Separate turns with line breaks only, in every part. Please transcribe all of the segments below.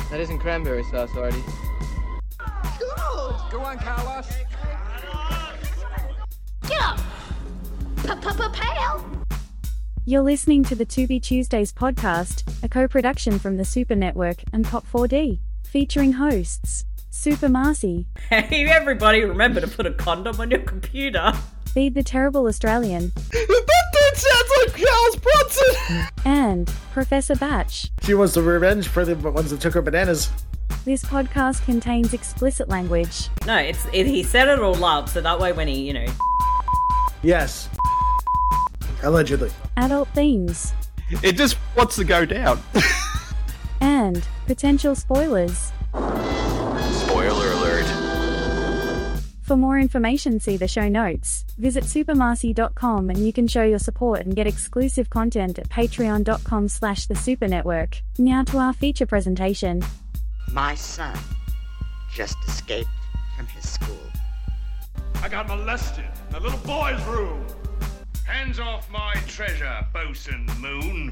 That isn't cranberry sauce, Artie.
Good! Go on, Carlos.
Get up! Pal!
You're listening to the To Be Tuesdays podcast, a co-production from the Super Network and Pop4D, featuring hosts Super Marcy.
Hey everybody, remember to put a condom on your computer.
Feed the Terrible Australian.
That dude sounds like Charles Bronson!
And Professor Batch.
She wants the revenge for the ones that took her bananas.
This podcast contains explicit language.
No, he said it all up, so that way when he,
Yes. Allegedly.
Adult themes.
It just wants to go down.
And potential spoilers.
Spoiler alert.
For more information, see the show notes. Visit supermarcy.com and you can show your support and get exclusive content at patreon.com/thesupernetwork. Now to our feature presentation.
My son just escaped from his school.
I got molested in a little boy's room. Hands off my treasure, Bosun Moon.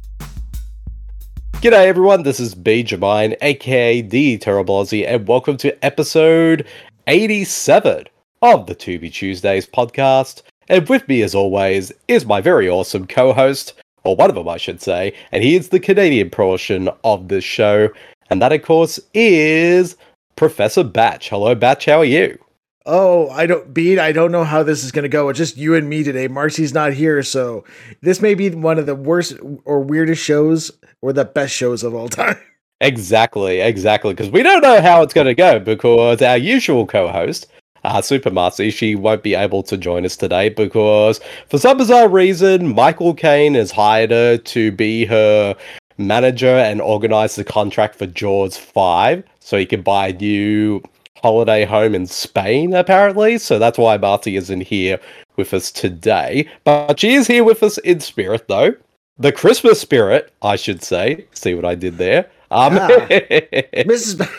G'day everyone, this is B. Jermaine, aka The Terrible Aussie, and welcome to episode 87 of the To Be Tuesdays podcast. And with me, as always, is my very awesome co-host, or one of them I should say, and he is the Canadian portion of this show, and that of course is Professor Batch. Hello Batch, how are you?
Oh, I don't know how this is going to go. It's just you and me today. Marcy's not here, so this may be one of the worst or weirdest shows, or the best shows of all time.
Exactly, because we don't know how it's going to go, because our usual co-host, Super Marcy, she won't be able to join us today, because for some bizarre reason, Michael Caine has hired her to be her manager and organize the contract for Jaws 5, so he can buy a new holiday home in Spain, apparently. So that's why Marcy isn't here with us today. But she is here with us in spirit, though. The Christmas spirit, I should say. See what I did there?
Mrs.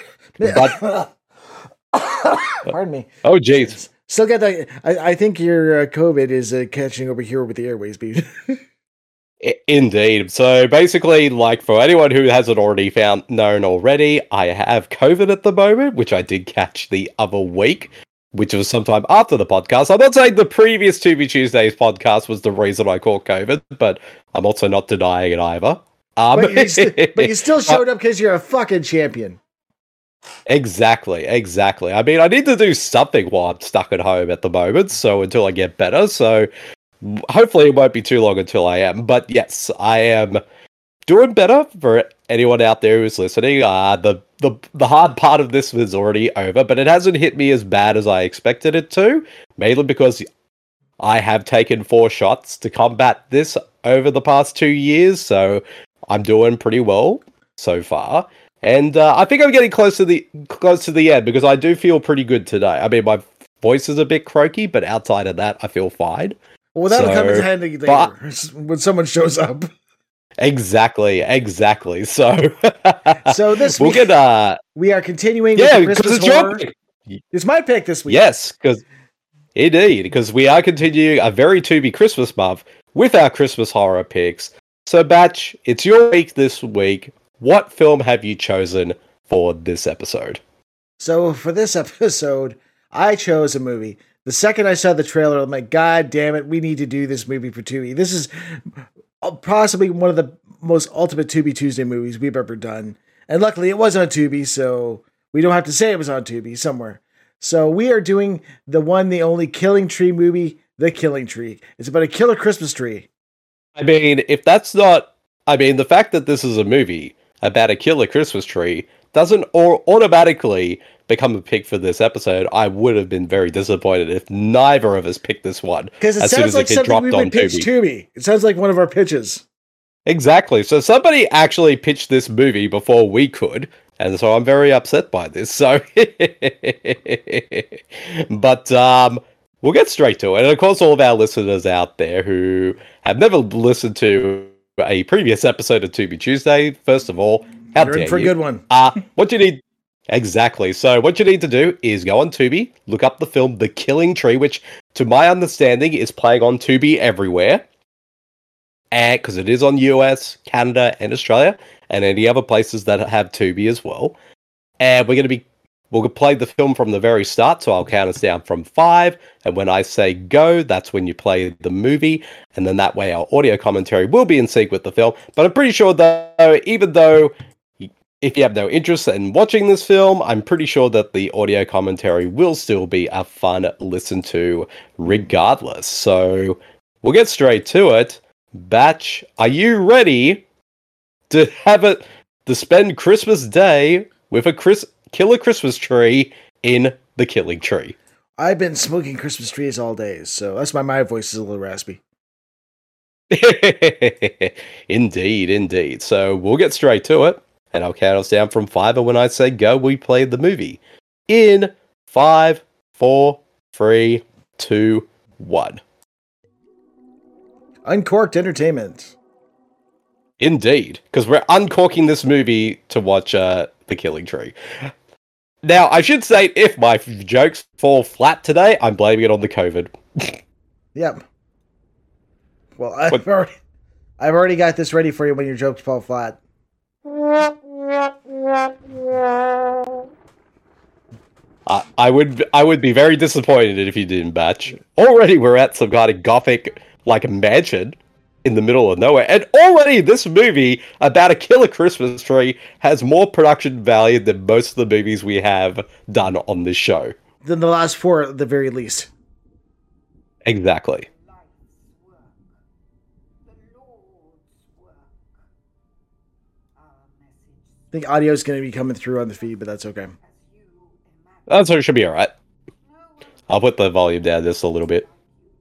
Pardon me.
Oh, jeez.
Still got that. I think your COVID is catching over here with the airways, beat.
Indeed. So basically, like, for anyone who hasn't already known already, I have COVID at the moment, which I did catch the other week, which was sometime after the podcast. I'm not saying the previous To Be Tuesdays podcast was the reason I caught COVID, but I'm also not denying it either.
But you still showed up because you're a fucking champion.
Exactly. I mean, I need to do something while I'm stuck at home at the moment, so until I get better, so hopefully it won't be too long until I am. But yes, I am doing better. For anyone out there who's listening, the hard part of this is already over, but it hasn't hit me as bad as I expected it to, mainly because I have taken 4 shots to combat this over the past 2 years, so I'm doing pretty well so far. And I think I'm getting close to the end, because I do feel pretty good today. I mean, my voice is a bit croaky, but outside of that, I feel fine.
Well, that'll come in handy later when someone shows up.
Exactly. So
this week, we are continuing with the Christmas horror. It's my pick this week.
Yes, because we are continuing a very To Be Christmas month with our Christmas horror picks. So, Batch, it's your week this week. What film have you chosen for this episode?
So, for this episode, I chose a movie. The second I saw the trailer, I'm like, God damn it, we need to do this movie for Tubi. This is possibly one of the most ultimate To Be Tuesday movies we've ever done. And luckily, it was on Tubi, so we don't have to say it was on Tubi somewhere. So we are doing the one, the only Killing Tree movie, The Killing Tree. It's about a killer Christmas tree.
I mean, if that's not... I mean, the fact that this is a movie about a killer Christmas tree doesn't automatically become a pick for this episode. I would have been very disappointed if neither of us picked this one.
Because it sounds like something we would pitch Tubi. It sounds like one of our pitches.
Exactly. So somebody actually pitched this movie before we could, and so I'm very upset by this. So, but we'll get straight to it. And of course, all of our listeners out there who have never listened to a previous episode of To Be Tuesday, first of all, how dare you?
For a good one.
What you need... Exactly. So what you need to do is go on Tubi, look up the film The Killing Tree, which, to my understanding, is playing on Tubi everywhere. and because it is on US, Canada, and Australia, and any other places that have Tubi as well. And we'll play the film from the very start, so I'll count us down from 5, and when I say go, that's when you play the movie, and then that way our audio commentary will be in sync with the film. But I'm pretty sure though, even though if you have no interest in watching this film, I'm pretty sure that the audio commentary will still be a fun listen to regardless. So we'll get straight to it. Batch, are you ready to spend Christmas Day with a killer Christmas tree in the Killing Tree?
I've been smoking Christmas trees all day, so that's why my voice is a little raspy.
Indeed. So we'll get straight to it, and I'll count us down from 5, and when I say go, we play the movie. In 5, 4, 3, 2, 1.
Uncorked Entertainment.
Indeed, because we're uncorking this movie to watch The Killing Tree. Now, I should say, if my jokes fall flat today, I'm blaming it on the COVID.
Yep. Well, I've already got this ready for you when your jokes fall flat.
I would be very disappointed if you didn't, Batch. Already we're at some kind of gothic mansion in the middle of nowhere, and already this movie about a killer Christmas tree has more production value than most of the movies we have done on this show.
Than the last 4 at the very least.
Exactly.
I think audio is going to be coming through on the feed, but that's okay.
So it should be alright. I'll put the volume down just a little bit.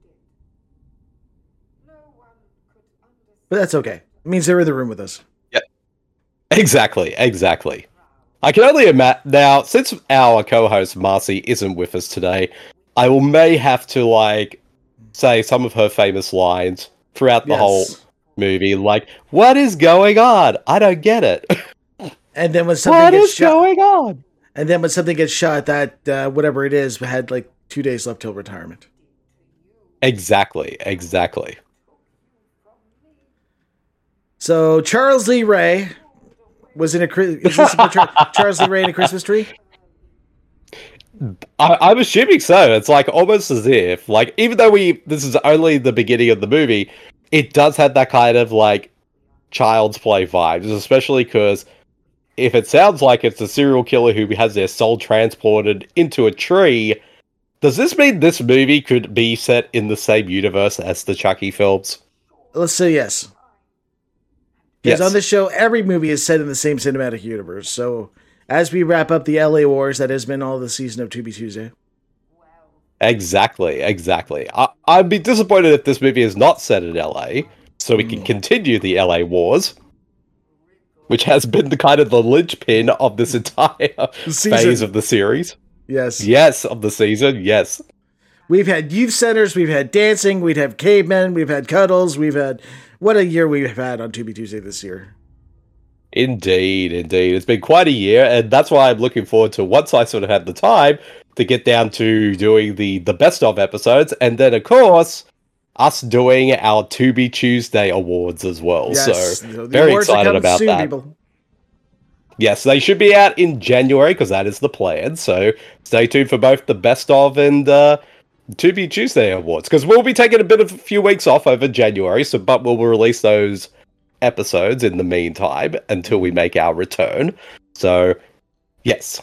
But that's okay. It means they're in the room with us.
Yeah. Exactly. I can only imagine now, since our co-host Marcy isn't with us today, I may have to say some of her famous lines throughout the whole movie, what is going on? I don't get it.
And then when something gets shot, going on? And then when something gets shot, that whatever it is had 2 days left till retirement.
Exactly.
So Charles Lee Ray was in Charles Lee Ray in A Christmas Tree?
I'm assuming so. It's almost as if, even though this is only the beginning of the movie, it does have that kind of child's play vibes, especially because if it sounds like it's a serial killer who has their soul transported into a tree, does this mean this movie could be set in the same universe as the Chucky films?
Let's say yes. Because on this show, every movie is set in the same cinematic universe. So, as we wrap up the LA Wars, that has been all the season of Tubi Tuesday.
Exactly. I'd be disappointed if this movie is not set in LA, so we can continue the LA Wars, which has been the kind of the linchpin of this entire phase of the series. Yes, of the season, yes.
We've had youth centers, we've had dancing, we'd have cavemen, we've had cuddles, we've had... What a year we've had on Tubi Tuesday this year.
Indeed. It's been quite a year, and that's why I'm looking forward to, once I sort of have the time, to get down to doing the best of episodes, and then, of course, us doing our Tubi Tuesday awards as well.
Yes,
so very excited about soon, that. People. Yes, they should be out in January, because that is the plan, so stay tuned for both the best of and Tubi Tuesday awards, because we'll be taking a few weeks off over January, but we'll release those episodes in the meantime until we make our return. So, yes.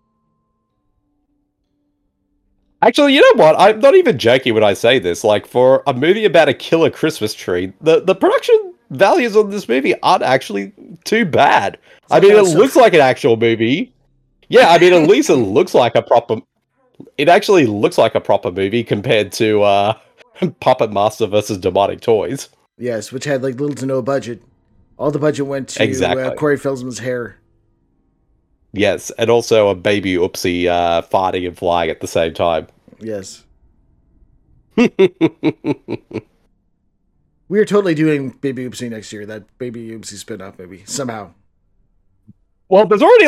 Actually, you know what? I'm not even joking when I say this. For a movie about a killer Christmas tree, the production values on this movie aren't actually too bad. It looks like an actual movie. Yeah, at least it looks like a proper... It actually looks like a proper movie compared to Puppet Master vs. Demonic Toys.
Yes, which had little to no budget. All the budget went to Corey Feldman's hair.
Yes, and also a baby Oopsie farting and flying at the same time.
Yes. We are totally doing Baby Oopsie next year, that Baby Oopsie spin-off movie, somehow.
Well, there's already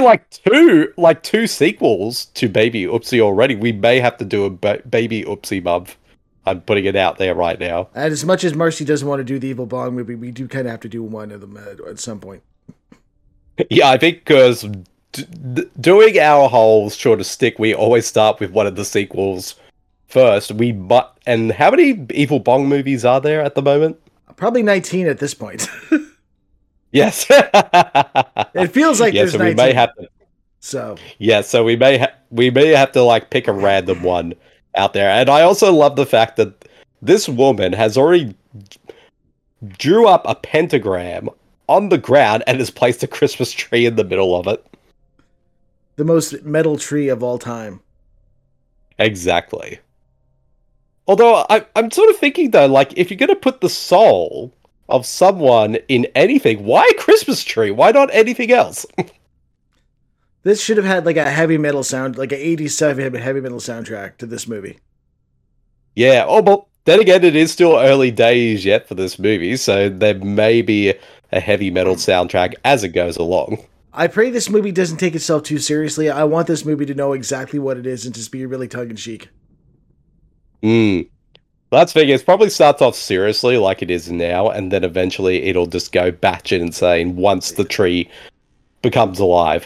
two sequels to Baby Oopsie already. We may have to do a Baby Oopsie month I'm putting it out there right now.
And as much as Marcy doesn't want to do the Evil Bong movie, we do kind of have to do one of them at some point.
Yeah, I think because doing our whole sort of stick, we always start with one of the sequels first. And how many Evil Bong movies are there at the moment?
Probably 19 at this point.
Yes.
It feels like
yes,
there's
so
19.
we may have to.
So
Yeah, so we may have to like pick a random one out there. And I also love the fact that this woman has already drew up a pentagram on the ground and has placed a Christmas tree in the middle of it.
the most metal tree of all time.
Exactly. Although I'm sort of thinking though, like if you're going to put the soul of someone in anything, why a Christmas tree? Why not anything else?
This should have had like a heavy metal sound, like an 87 heavy metal soundtrack to this movie.
Yeah, oh, but then again, it is still early days yet for this movie, so there may be a heavy metal soundtrack as it goes along.
I pray this movie doesn't take itself too seriously. I want this movie to know exactly what it is and just be really tongue-in-cheek.
That's the thing, it probably starts off seriously like it is now, and then eventually it'll just go batshit insane once the tree becomes alive.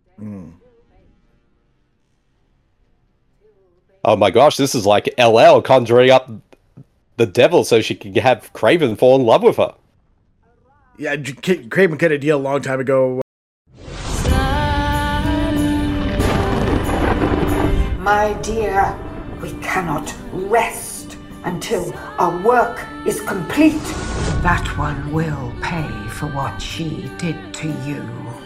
Oh my gosh, this is like LL conjuring up the devil so she can have Craven fall in love with her.
Yeah, Craven cut a deal a long time ago.
My dear, we cannot rest until our work is complete. That one will pay for what she did to you.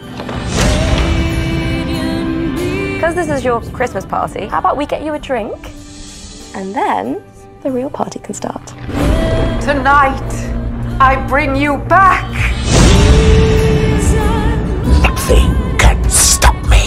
Because this is your Christmas party, how about we get you a drink? And then the real party can start.
Tonight, I bring you back.
Nothing can stop me.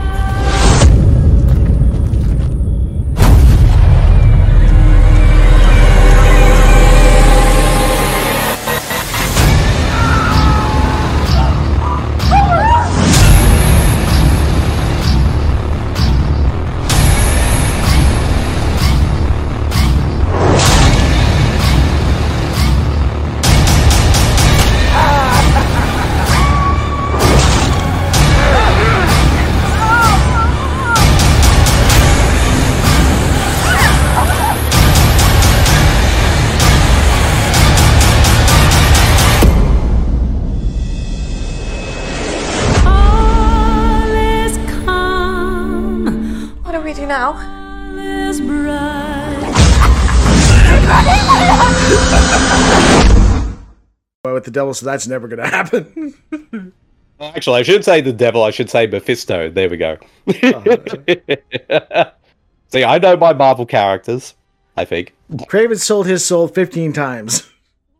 What do we do now?
Well, with the devil, so that's never going to happen.
Actually, I shouldn't say the devil, I should say Mephisto. There we go. See, I know my Marvel characters, I think.
Craven sold his soul 15 times.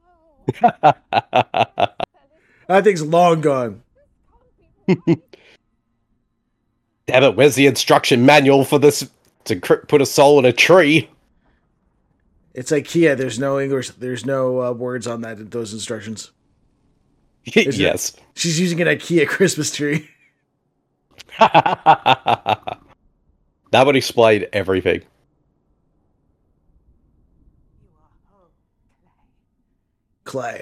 That thing's long gone.
Damn it, where's the instruction manual for this to put a soul in a tree?
It's IKEA. There's no English. There's no words on those instructions.
Yes.
She's using an IKEA Christmas tree.
That would explain everything.
Clay.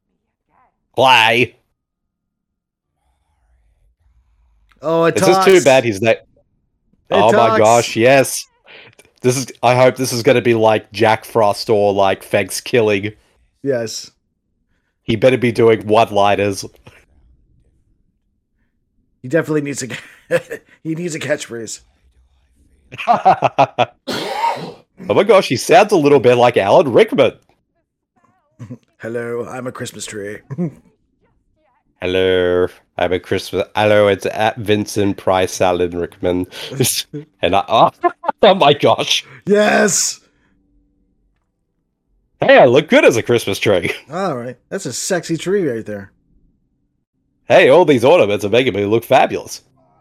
Oh, it
It's
talks.
just too bad he's not. Oh my
talks.
gosh, yes. I hope this is going to be like Jack Frost or like Thanksgiving.
Yes.
He better be doing one-liners.
He definitely needs a. He needs a catchphrase.
Oh my gosh, he sounds a little bit like Alan Rickman.
Hello, I'm a Christmas tree.
Hello, I'm a Christmas. Hello, it's at Vincent Price Alan Rickman. And oh my gosh.
Yes.
Hey, I look good as a Christmas tree.
All right, that's a sexy tree right there.
Hey, all these ornaments are making me look fabulous.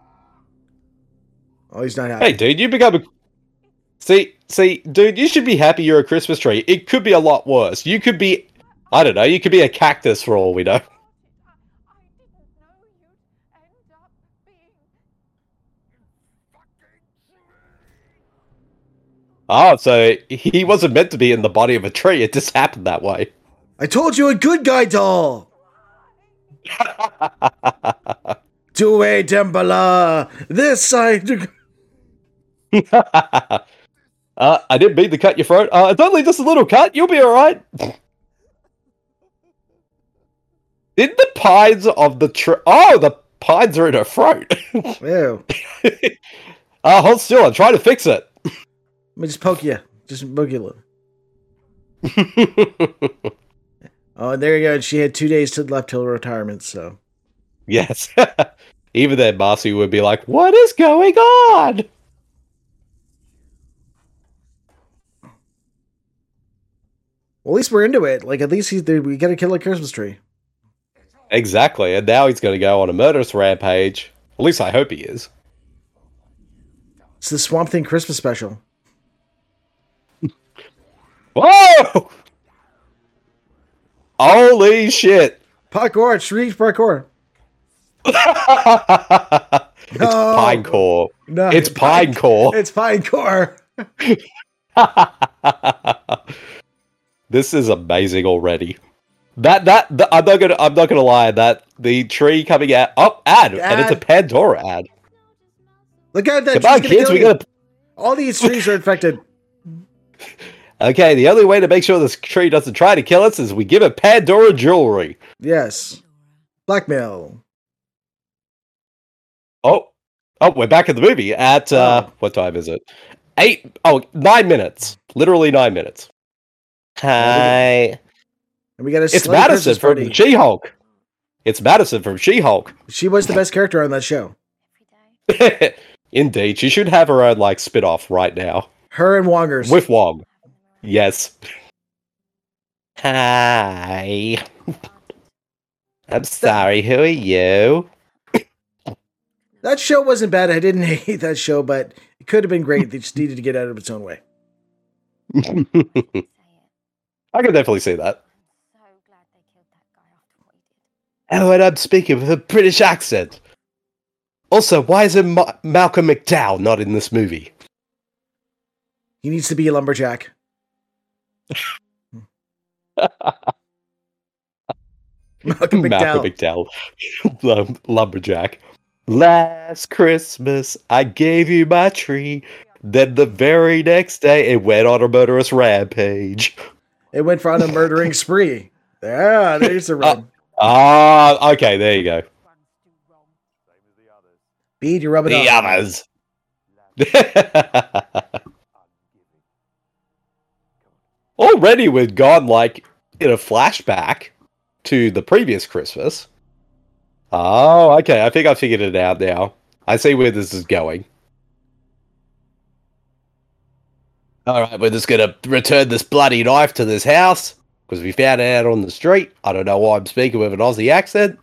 Oh, he's not happy.
Hey, dude, you become a... See, dude, you should be happy you're a Christmas tree. It could be a lot worse. You could be... I don't know, you could be a cactus for all we know. Oh, so he wasn't meant to be in the body of a tree. It just happened that way.
I told you, a good guy doll. Due Dembala. This side.
I didn't mean to cut your throat. It's only just a little cut. You'll be all right. Did the pines of the tree? Oh, the pines are in her throat.
Ew.
Hold still. I'm trying to fix it.
Let me just poke you. Just poke you a little. Oh, and there you go. She had 2 days left till retirement, so.
Yes. Even then, Marcy would be like, what is going on?
Well, at least we're into it. Like, at least we gotta kill a Christmas tree.
Exactly. And now he's going to go on a murderous rampage. At least I hope he is.
It's the Swamp Thing Christmas special.
Whoa! Holy shit!
Parkour, street parkour.
It's pine core.
No,
it's pine core.
It's pine core.
This is amazing already. I'm not gonna lie. That the tree coming out. Oh, ad, and it's a Pandora ad.
Look at that.
Come on, kids, we gotta.
All these trees are infected.
Okay, the only way to make sure this tree doesn't try to kill us is we give it Pandora jewelry.
Yes. Blackmail.
Oh, we're back in the movie at, what time is it? 9 minutes. Literally 9 minutes. Hi.
And we got
It's Madison from She-Hulk. It's Madison from She-Hulk.
She was the best character on that show.
Indeed, she should have her own, like, spin-off right now.
Her and Wongers.
With Wong. Yes. Hi. I'm sorry, who are you?
That show wasn't bad. I didn't hate that show, but it could have been great. They just needed to get out of its own way.
I can definitely see that. Oh, and I'm speaking with a British accent. Also, why is Malcolm McDowell not in this movie?
He needs to be a lumberjack. Malcolm
McDowell. Lumberjack. Last Christmas, I gave you my tree. Then the very next day, it went on a murderous rampage.
It went on a murdering spree. Yeah, there's the run.
Okay, there you go.
Bead, you're rubbing
the
off.
others. Already we've gone, like, in a flashback to the previous Christmas. Oh, okay, I think I figured it out now. I see where this is going. Alright, we're just gonna return this bloody knife to this house, because we found it out on the street. I don't know why I'm speaking with an Aussie accent.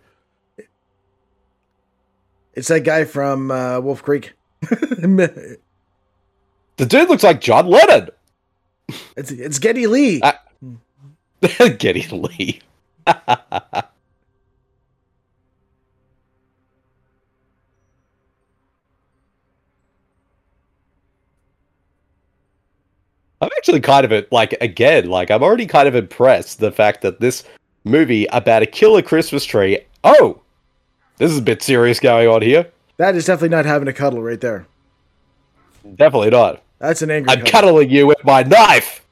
It's that guy from Wolf Creek.
The dude looks like John Lennon.
It's Geddy Lee.
Geddy Lee. I'm actually kind of, I'm already kind of impressed the fact that this movie about a killer Christmas tree, this is a bit serious going on here.
That is definitely not having a cuddle right there.
Definitely not.
That's an angry
I'm cuddling you with my knife!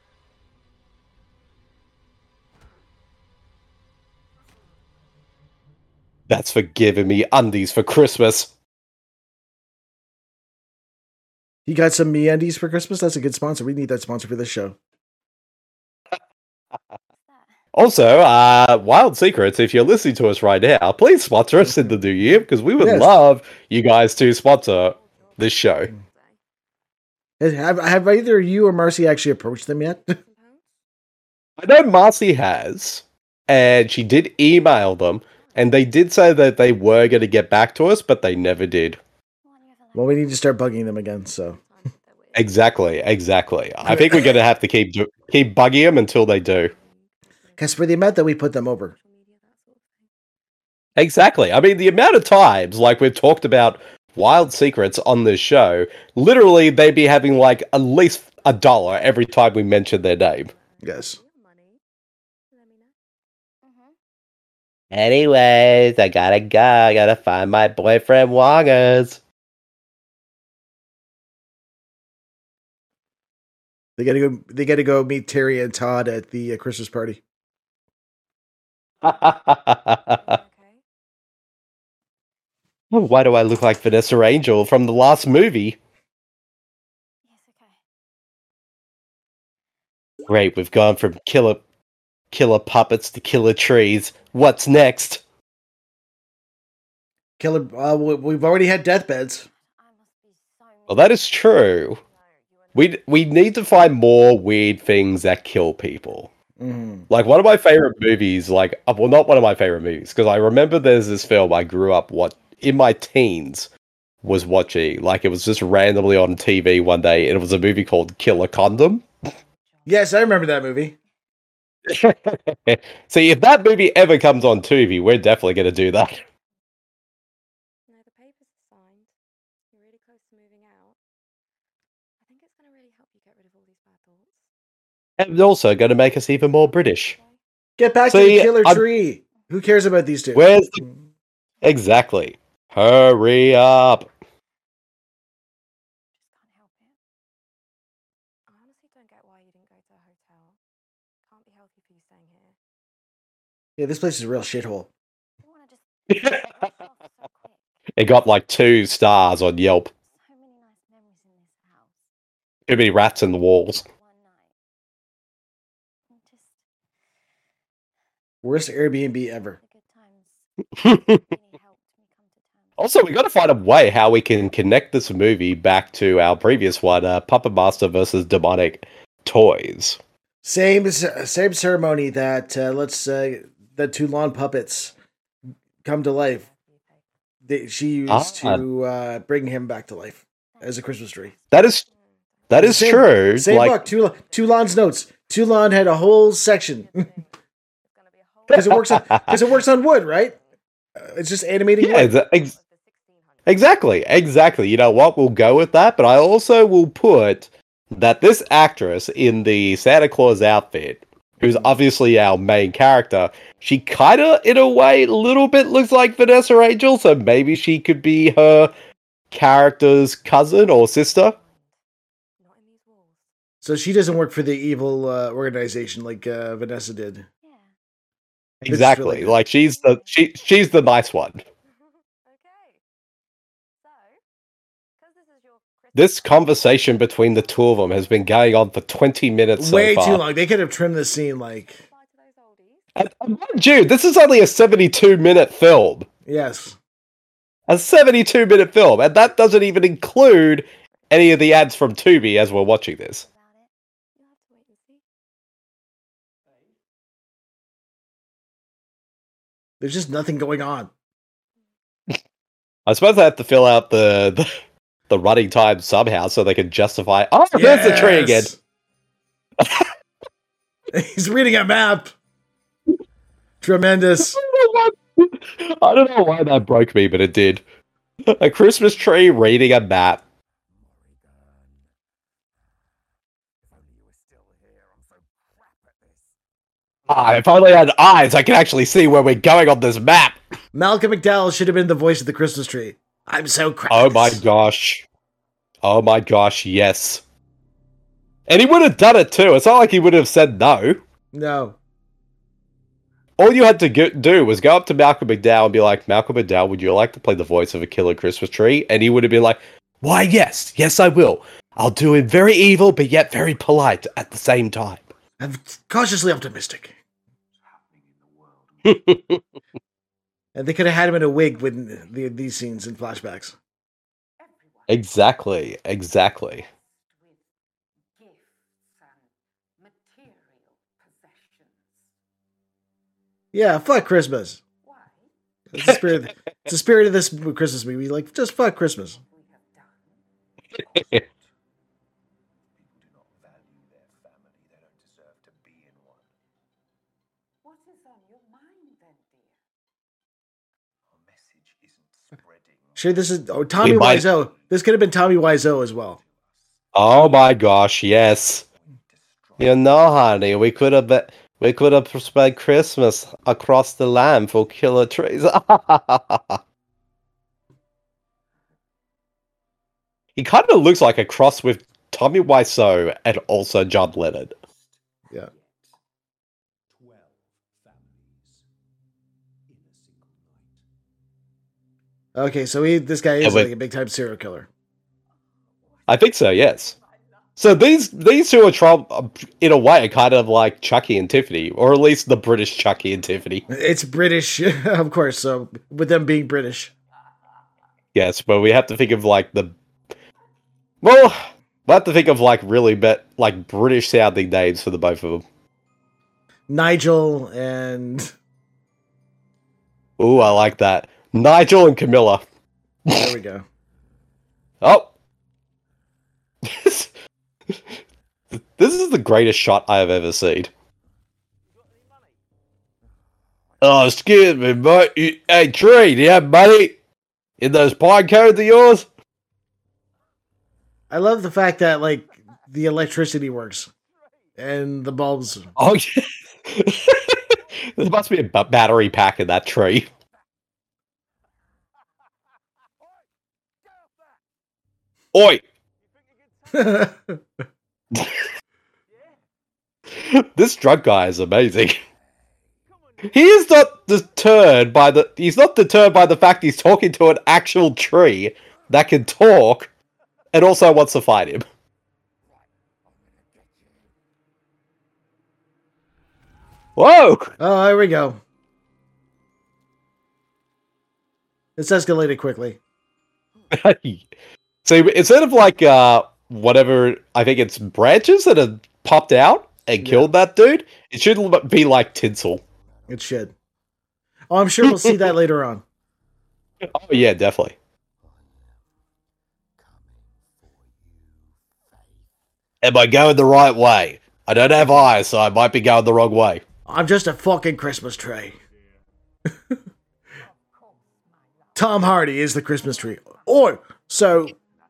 That's for giving me undies for Christmas.
You got some MeUndies for Christmas? That's a good sponsor. We need that sponsor for this show.
Also, Wild Secrets, if you're listening to us right now, please sponsor us in the new year, because we would love you guys to sponsor this show.
Have either you or Marcy actually approached them yet?
I know Marcy has, and she did email them, and they did say that they were going to get back to us, but they never did.
Well, we need to start bugging them again, so.
Exactly. I think we're going to have to keep bugging them until they do.
Because for the amount that we put them over.
Exactly. I mean, the amount of times, like we've talked about wild secrets on this show, literally they'd be having like at least $1 every time we mention their name.
Yes.
Anyways, I gotta go. I gotta find my boyfriend Wongers.
They gotta go meet Terry and Todd at the Christmas party.
Why do I look like Vanessa Angel from the last movie? Great, we've gone from killer puppets to killer trees. What's next?
We've already had deathbeds.
Well, that is true. We need to find more weird things that kill people. Like, one of my favorite movies, like, well, not one of my favorite movies, because I remember there's this film I grew up in my teens was watching. Like, it was just randomly on TV one day, and it was a movie called Killer Condom.
Yes, I remember that movie.
See, if that movie ever comes on TV, we're definitely going to do that.
No, the papers are signed. You're really close to moving out. I think it's going to really help you get rid of all these bad thoughts.
And also going to make us even more British.
Get back to the killer tree. Who cares about these two?
Where's the... Exactly. Hurry up.
I honestly don't get why you didn't go to a hotel. Can't be healthy for you staying here.
Yeah, this place is a real shithole.
It got like 2 stars on Yelp. Too many rats in the walls.
Worst Airbnb ever.
Also, we got to find a way how we can connect this movie back to our previous one, Puppet Master versus Demonic Toys.
Same ceremony that lets the 2 lawn puppets come to life. She used to bring him back to life as a Christmas tree.
That is true.
Same book. Toulon's notes. Toulon had a whole section because it works on wood, right? It's just animating wood.
Exactly. You know what? We'll go with that. But I also will put that this actress in the Santa Claus outfit, who's obviously our main character, she kind of, in a way, a little bit looks like Vanessa Angel, so maybe she could be her character's cousin or sister.
So she doesn't work for the evil organization like Vanessa did.
Exactly. Really like she's the nice one. This conversation between the two of them has been going on for 20 minutes
Way
so far.
Too long. They could have trimmed this scene like...
Dude, this is only a 72-minute film.
Yes.
A 72-minute film, and that doesn't even include any of the ads from Tubi as we're watching this.
There's just nothing going on.
I suppose I have to fill out the running time somehow so they can justify. Oh, there's the tree again.
He's reading a map. Tremendous.
I don't know why that broke me, but it did. A Christmas tree reading a map. If I only had eyes, I can actually see where we're going on this map.
Malcolm McDowell should have been the voice of the Christmas tree. I'm so crap.
Oh my gosh. Oh my gosh, yes. And he would have done it too. It's not like he would have said no.
No.
All you had to do was go up to Malcolm McDowell and be like, Malcolm McDowell, would you like to play the voice of a killer Christmas tree? And he would have been like, why, yes. Yes, I will. I'll do it very evil, but yet very polite at the same time.
I'm cautiously optimistic. And they could have had him in a wig with these scenes and flashbacks.
Exactly.
Yeah, fuck Christmas. It's the spirit of this Christmas movie. Like, just fuck Christmas. Sure, this is Tommy
We might-
Wiseau. This could have been Tommy Wiseau as well.
Oh my gosh, yes. You know, honey, we could have spent Christmas across the land for killer trees. He kind of looks like a cross with Tommy Wiseau and also John Lennon.
Yeah. Okay, so this guy is like a big time serial killer.
I think so, yes. So these two are in a way kind of like Chucky and Tiffany, or at least the British Chucky and Tiffany.
It's British, of course. So with them being British,
yes, but we have to think of like we have to think of like really like British sounding names for the both of them.
Nigel and
Ooh, I like that. Nigel and Camilla.
There we go.
Oh. This is the greatest shot I have ever seen. Oh, excuse me, mate. Hey, Tree, do you have money in those pine cones of yours?
I love the fact that like the electricity works and the bulbs.
Oh, yeah. There must be a battery pack in that tree. Oi! This drunk guy is amazing. He's not deterred by the fact he's talking to an actual tree that can talk and also wants to fight him. Whoa!
Oh, there we go. This escalated quickly.
So instead of like whatever, I think it's branches that have popped out and killed that dude, it should be like tinsel.
It should. Oh, I'm sure we'll see that later on.
Oh yeah, definitely. Am I going the right way? I don't have eyes, so I might be going the wrong way.
I'm just a fucking Christmas tree. Tom Hardy is the Christmas tree. Oi! So...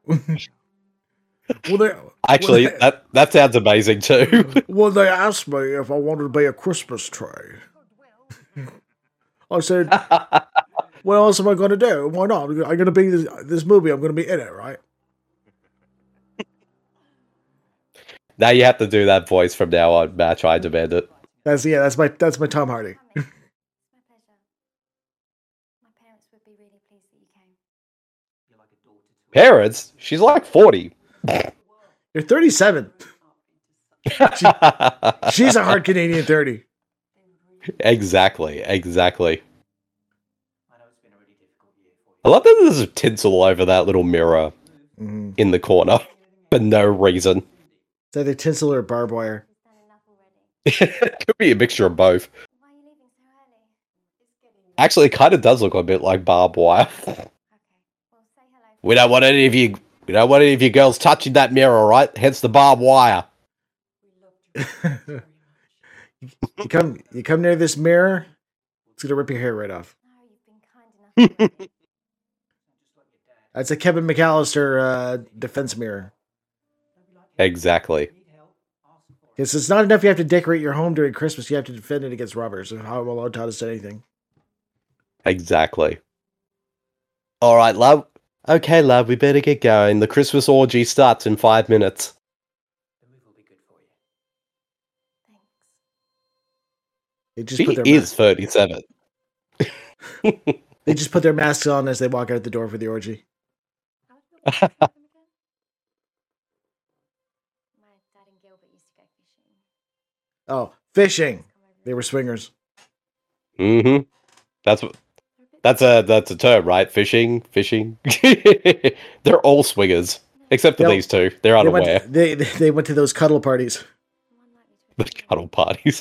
Actually, that sounds amazing too.
Well, they asked me if I wanted to be a Christmas tree. I said, what else am I going to do? Why not? I'm going to be this movie. I'm going to be in it, right?
Now you have to do that voice from now on, Match. I demand it.
That's my Tom Hardy.
Parents? She's like 40.
You're 37. She's a hard Canadian 30.
Exactly. I love that there's tinsel over that little mirror in the corner for no reason.
It's either tinsel or barbed wire.
It could be a mixture of both. Actually, it kind of does look a bit like barbed wire. We don't want any of you girls touching that mirror, right? Hence the barbed wire.
You come near this mirror, it's gonna rip your hair right off. That's a Kevin McAllister defense mirror.
Exactly.
Because it's not enough you have to decorate your home during Christmas, you have to defend it against robbers. And how well taught us anything.
Exactly. All right, love. Okay, love, we better get going. The Christmas orgy starts in 5 minutes.
They just
She
put their
is 37.
They just put their masks on as they walk out the door for the orgy. Oh, fishing. They were swingers.
Mm-hmm. That's a term, right? Fishing. They're all swingers. Except for these two. They're unaware.
They went to those cuddle parties.
The cuddle parties.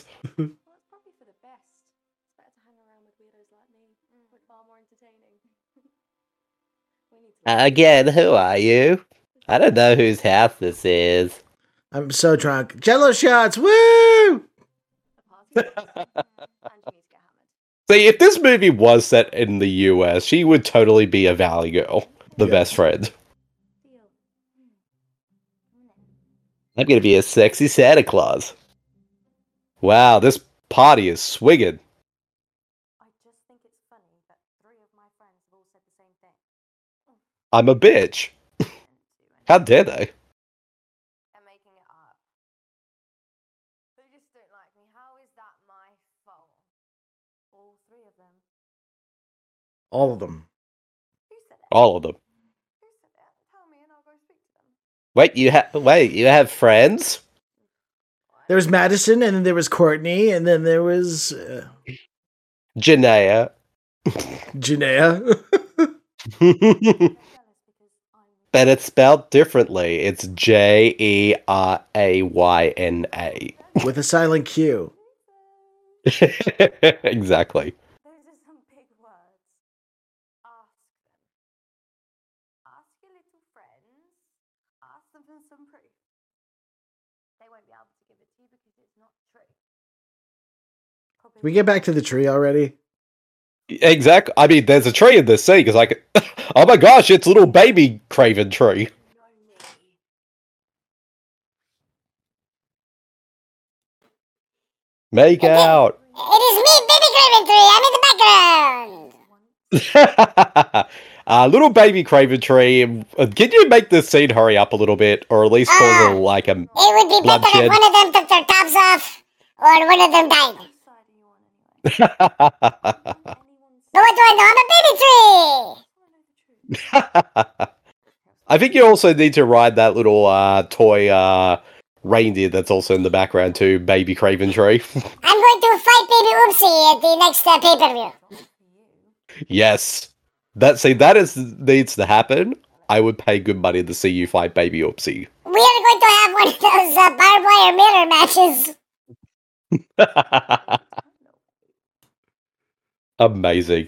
Again, who are you? I don't know whose house this is.
I'm so drunk. Jello shots, woo!
See, if this movie was set in the US, she would totally be a Valley Girl, the best friend. I'm gonna be a sexy Santa Claus. Wow, this party is swinging.
I just think it's funny that 3 of my friends have all said the same thing.
I'm a bitch. How dare they?
They're making it up. They just don't like me. How is that my fault? All 3 of them.
All of them.
All of them.
Who said it? Tell me and I'll go speak to them.
Wait, you have friends?
There was Madison, and then there was Courtney, and then there was
Janaea.
Janaea.
But it's spelled differently. It's Jearayna.
With a silent Q.
Exactly.
Those are some big words. Ask them. Ask your little friends. Ask them for some proof. They won't be able to give it to you because it's not true.
Can we get back to the tree already?
Exactly. I mean, there's a tree in this scene because oh my gosh, it's little baby Craven tree. Make out.
It is me, Baby Craven 3. I'm in the background.
Little baby Craven tree. Can you make this scene hurry up a little bit, or at least cause a like a
It would be better
bloodshed?
if one of them took their tops off, or one of them died. But what do I know? I'm a baby tree.
I think you also need to ride that little toy reindeer that's also in the background too, baby Craven tree.
I'm going to fight Baby Oopsie at the next pay-per-view.
Yes. That needs to happen. I would pay good money to see you fight Baby Oopsie.
We are going to have one of those barbed wire mirror matches.
Amazing.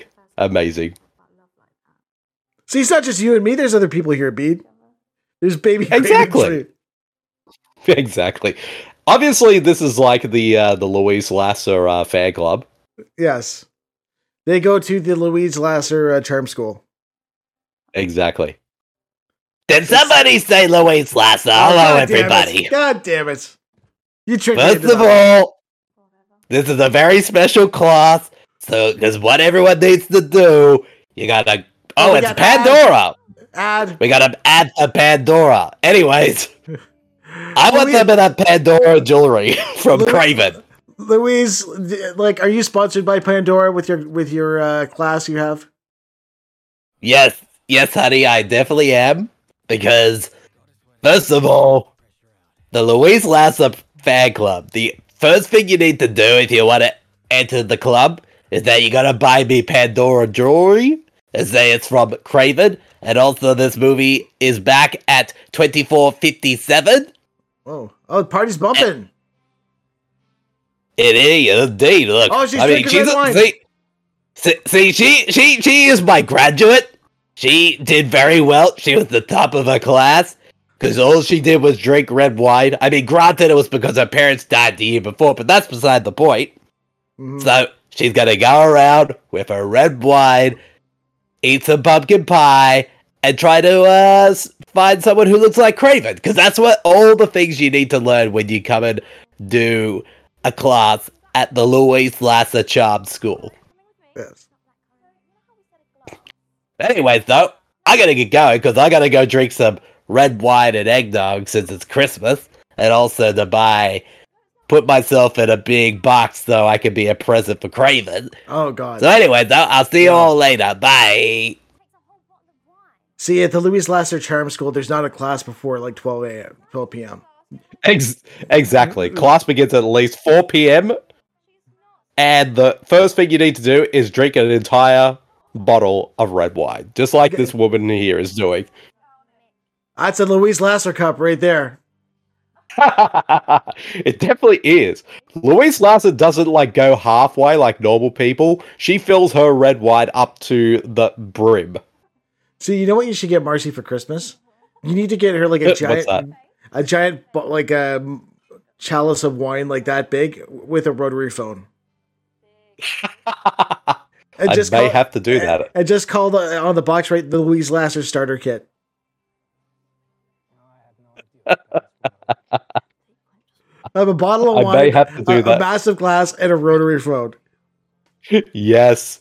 See, it's not just you and me. There's other people here, Bede. There's baby Craven
Exactly.
tree.
Exactly. Obviously, this is like the Louise Lasser fan club.
Yes. They go to the Louise Lasser charm school.
Exactly.
Did somebody say Louise Lasser? Hello, everybody.
God damn it. You tricked me.
First
into
of
that.
all, this is a very special class. So, because what everyone needs to do, you gotta. Oh,
we
it's
got
Pandora.
Ad.
We gotta add a Pandora. Anyways, I want them in that Pandora jewelry from Craven.
Louise, like, are you sponsored by Pandora with your class you have?
Yes, honey, I definitely am. Because, first of all, the Louise Lasser fan club. The first thing you need to do if you want to enter the club is that you gotta buy me Pandora jewelry and say it's from Craven. And also, this movie is back at 2457.
Oh, the party's bumping.
It is indeed. Look,
Oh, she's drinking red wine.
See, she is my graduate. She did very well. She was the top of her class because all she did was drink red wine. I mean, granted, it was because her parents died the year before, but that's beside the point.
Mm-hmm.
So she's gonna go around with her red wine, eat some pumpkin pie, and try to find someone who looks like Craven, because that's what all the things you need to learn when you come and do a class at the Louise Lasser Charm School.
Yes.
Anyways, though, I gotta get going, because I gotta go drink some red wine and eggnog since it's Christmas, and also to put myself in a big box so I can be a present for Craven.
Oh, God.
So anyways, though, I'll see you all later. Bye!
See, at the Louise Lasser Charm School, there's not a class before like 12 p.m.
Exactly. Class begins at least 4 p.m. And the first thing you need to do is drink an entire bottle of red wine, just like this woman here is doing.
That's a Louise Lasser cup right there.
It definitely is. Louise Lasser doesn't like go halfway like normal people. She fills her red wine up to the brim.
See, you know what you should get Marcy for Christmas? You need to get her like a giant like chalice of wine like that big with a rotary phone. And
I may have to do that.
And just call on the box right the Louise Lasser starter kit. I have a bottle of wine,
may have to do
a
that.
massive glass, and a rotary phone.
Yes.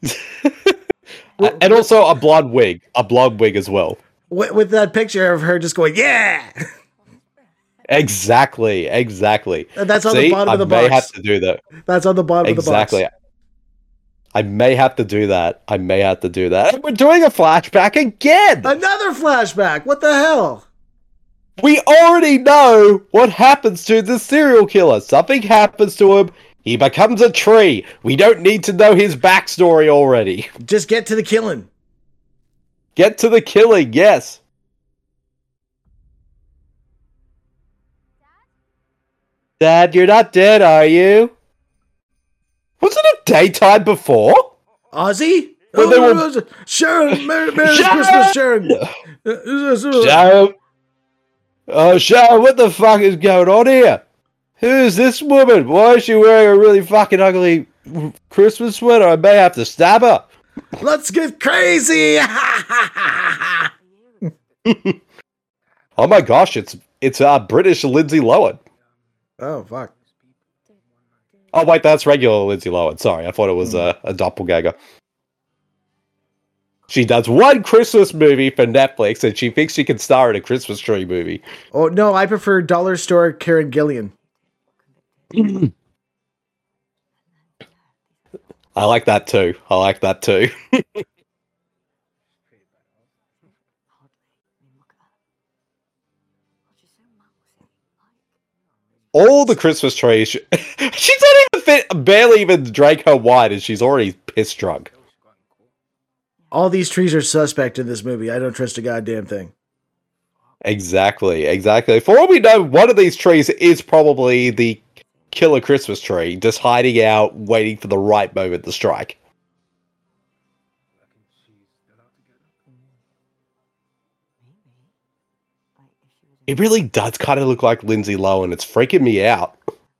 And also a blonde wig. A blonde wig as well.
With that picture of her just going, yeah!
Exactly.
And that's on
See,
the bottom of the box.
I may have to do that.
That's on the bottom of the box.
Exactly. I may have to do that. And we're doing a flashback again!
Another flashback! What the hell?
We already know what happens to the serial killer. Something happens to him. He becomes a tree. We don't need to know his backstory already.
Just get to the killing.
Get to the killing, yes. Dad, you're not dead, are you? Wasn't it daytime before?
Ozzy?
When they were...
Sharon! Merry Christmas, Sharon!
Sharon! Oh, Sharon, what the fuck is going on here? Who's this woman? Why is she wearing a really fucking ugly Christmas sweater? I may have to stab her.
Let's get crazy!
Oh my gosh, it's British Lindsay Lohan.
Oh, fuck.
Oh, wait, that's regular Lindsay Lohan. Sorry, I thought it was a doppelganger. She does one Christmas movie for Netflix, and she thinks she can star in a Christmas tree movie.
Oh, no, I prefer Dollar Store Karen Gillian.
I like that too. All the Christmas trees. She's not even barely even drank her wine, and she's already piss drunk.
All these trees are suspect in this movie. I don't trust a goddamn thing.
Exactly. For all we know, one of these trees is probably the killer Christmas tree, just hiding out, waiting for the right moment to strike. It really does kind of look like Lindsay Lohan. It's freaking me out.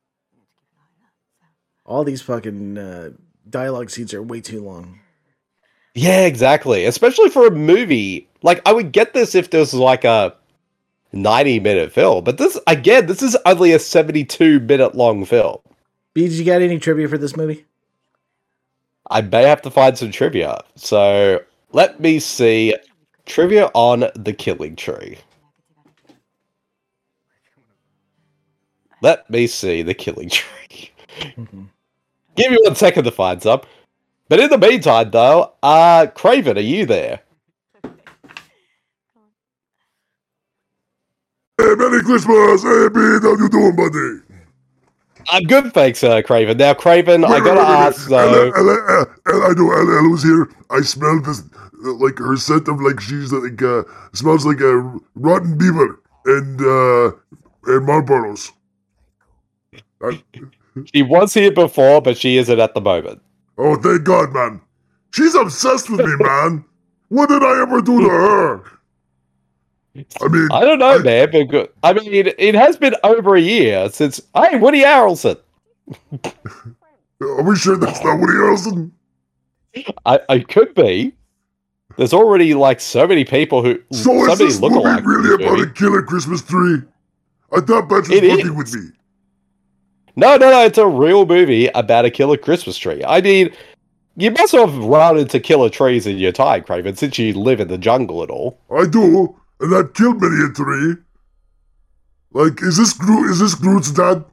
All these fucking dialogue scenes are way too long.
Yeah, exactly. Especially for a movie. Like, I would get this if this was like a 90-minute film. But this is only a 72-minute long film.
B, did you got any trivia for this movie?
I may have to find some trivia. So, let me see. Trivia on The Killing Tree. Let me see The Killing Tree. Give me 1 second to find some. But in the meantime, though, Craven, are you there?
Hey, Merry Christmas! Hey, Pete, how you doing, buddy?
I'm good, thanks, Craven. Now, Craven, I gotta ask, though...
I know Ella was here. I smell this, like, her scent of, like, she's, like, smells like a rotten beaver and Marlboros.
She was here before, but she isn't at the moment.
Oh, thank God, man. She's obsessed with me, man. What did I ever do to her? I mean...
I don't know, man, but good. I mean, it has been over a year since... Hey, Woody Harrelson!
Are we sure that's not Woody Harrelson?
I could be. There's already, like, so many people who...
So is this movie really about a killer Christmas tree? I thought Bunch was working with me.
No, it's a real movie about a killer Christmas tree. I mean, you must have run into killer trees in your time, Craven, since you live in the jungle and all.
I do, and I've killed many a tree. Like, is this Groot's dad?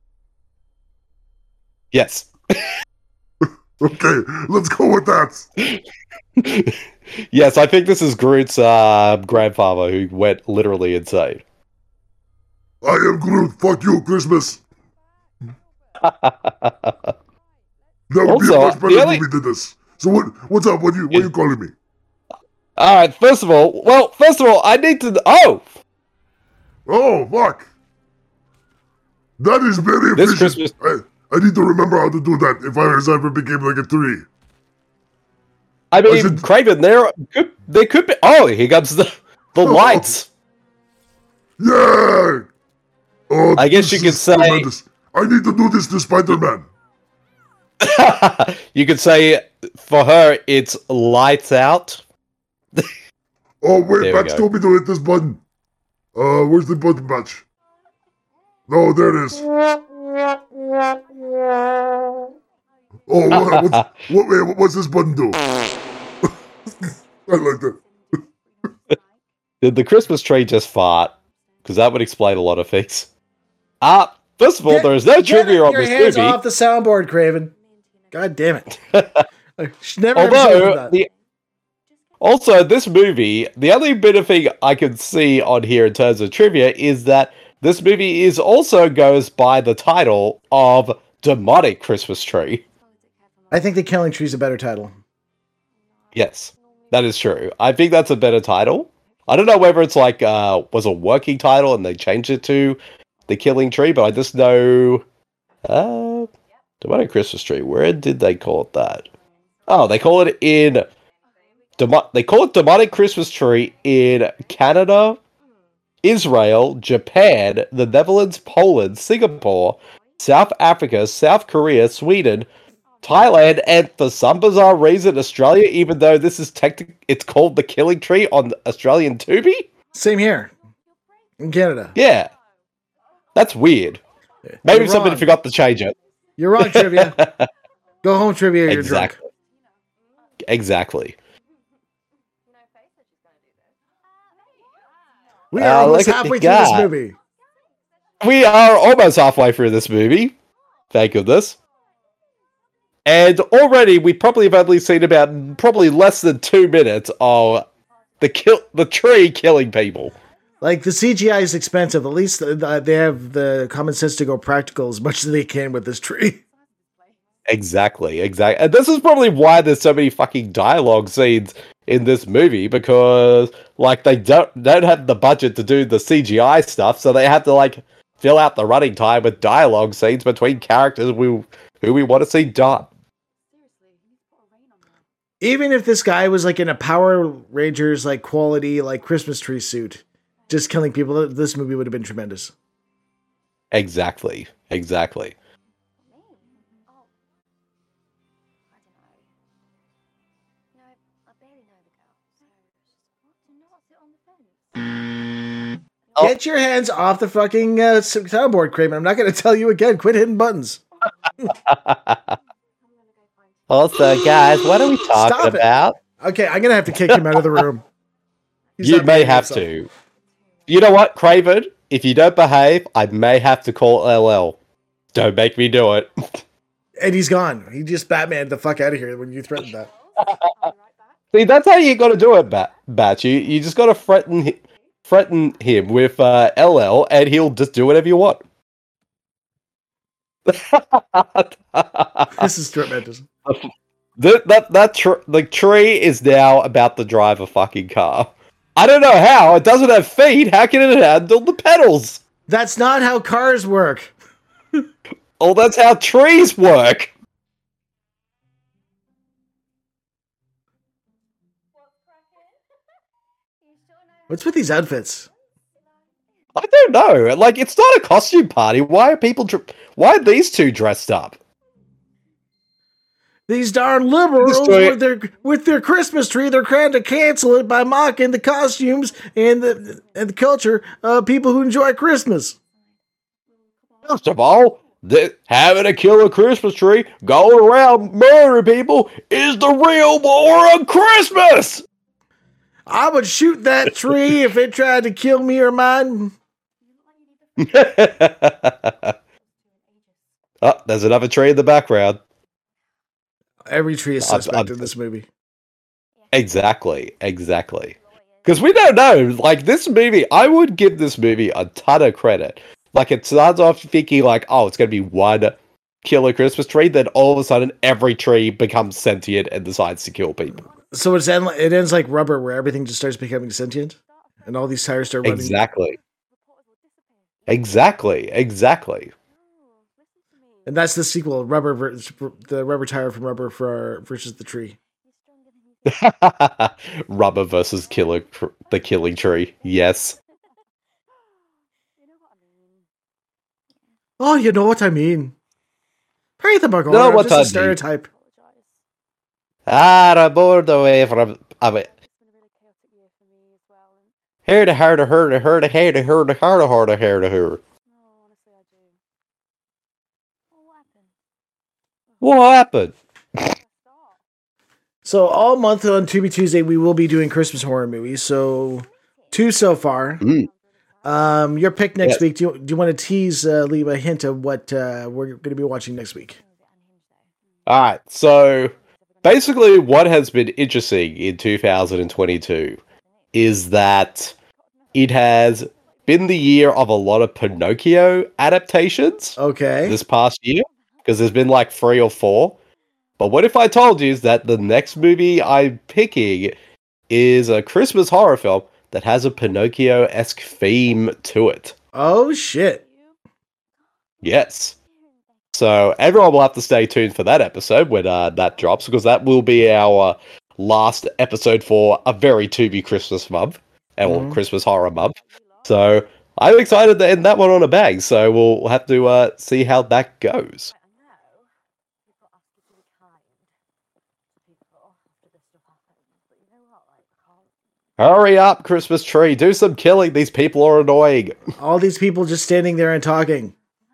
Yes.
Okay, let's go with that.
Yes, I think this is Groot's grandfather who went literally insane.
I am Groot, fuck you, Christmas. That would
Also,
be a much better movie than this. So what's up? What are you calling me?
Alright, first of all, I need to...
Oh, fuck. That is very efficient.
Christmas...
I need to remember how to do that if I ever became like a tree.
I mean, Craven, there could be... Oh, here comes the lights.
Yeah! Oh,
I guess you could say...
Tremendous. I need to do this to Spider-Man.
You could say for her, it's lights out.
Oh, wait,
There we
Batch
go.
told me to hit this button. Where's the button, Batch? No, there it is. Oh, what's this button do? I like that.
Did the Christmas tree just fart? Because that would explain a lot of things. First of all, there is no trivia on
your
this
hands
movie.
off the soundboard, Craven. God damn it. I should never have said
Although,
that.
also, this movie, the only bit of thing I can see on here in terms of trivia is that this movie is also goes by the title of Demonic Christmas Tree.
I think The Killing Tree is a better title.
Yes, that is true. I think that's a better title. I don't know whether it's like was a working title and they changed it to The Killing Tree, but I just know Demonic Christmas Tree. Where did they call it that? Oh, they call it in they call it Demonic Christmas Tree in Canada, Israel, Japan, the Netherlands, Poland, Singapore, South Africa, South Korea, Sweden, Thailand, and for some bizarre reason, Australia, even though this is it's called The Killing Tree on Australian Tubi?
Same here. In Canada.
Yeah. That's weird. Maybe
You're
somebody
wrong.
forgot to change it.
You're wrong, Trivia. Go home, Trivia, you're drunk.
Exactly.
We are almost
look at
halfway
the
through this
guy.
movie.
We are almost halfway through this movie. Thank goodness. And already we probably have only seen about probably less than 2 minutes of the tree killing people.
Like, the CGI is expensive. At least they have the common sense to go practical as much as they can with this tree.
Exactly. And this is probably why there's so many fucking dialogue scenes in this movie, because like they don't have the budget to do the CGI stuff, so they have to like fill out the running time with dialogue scenes between characters who we want to see done.
Even if this guy was like in a Power Rangers like quality like Christmas tree suit, just killing people, this movie would have been tremendous.
Exactly.
Get your hands off the fucking soundboard, Kramer. I'm not going to tell you again. Quit hitting buttons.
Also, guys, what are we
Stop
talking
it.
about?
Okay, I'm going to have to kick him out of the room. He's
You
not
may
behaving
have
himself.
to. You know what, Craven? If you don't behave, I may have to call LL. Don't make me do it.
And he's gone. He just Batman the fuck out of here when you threatened that.
See, that's how you got to do it, Batch. You just got to threaten him with LL, and he'll just do whatever you want.
This is tremendous.
The tree is now about to drive a fucking car. I don't know how. It doesn't have feet. How can it handle the pedals?
That's not how cars work.
Oh, that's how trees work.
What's with these outfits?
I don't know. Like, it's not a costume party. Why are people? Why are these two dressed up?
These darn liberals
Destroy-
with their Christmas tree, they're trying to cancel it by mocking the costumes and the culture of people who enjoy Christmas.
First of all, having a killer Christmas tree going around murdering people is the real war on Christmas.
I would shoot that tree if it tried to kill me or mine.
Oh, there's another tree in the background.
Every tree is suspect in this movie.
Exactly. Because we don't know. Like, this movie, I would give this movie a ton of credit. Like, it starts off thinking, like, oh, it's going to be one killer Christmas tree. Then all of a sudden, every tree becomes sentient and decides to kill people.
So it ends like Rubber, where everything just starts becoming sentient, and all these tires start running.
Exactly.
And that's the sequel, the rubber tire from Rubber versus the tree.
Rubber versus the killing tree. Yes.
Oh, you know what I mean. Pray the Bugger.
No, what
just a
I need.
stereotype.
I'm bored away from it.
Here to her to her to her to here to her to her to her to here to her. What happened?
So all month on Tubi Tuesday, we will be doing Christmas horror movies. So 2 so far. Your pick next week. Do you want to tease, leave a hint of what we're going to be watching next week?
All right. So basically, what has been interesting in 2022 is that it has been the year of a lot of Pinocchio adaptations.
Okay.
This past year, because there's been like 3 or 4. But what if I told you that the next movie I'm picking is a Christmas horror film that has a Pinocchio-esque theme to it?
Oh, shit.
Yes. So everyone will have to stay tuned for that episode when that drops, because that will be our last episode for a very Tubi Christmas month, or Christmas horror month. So I'm excited to end that one on a bang, so we'll have to see how that goes. Hurry up, Christmas tree. Do some killing. These people are annoying.
All these people just standing there and talking.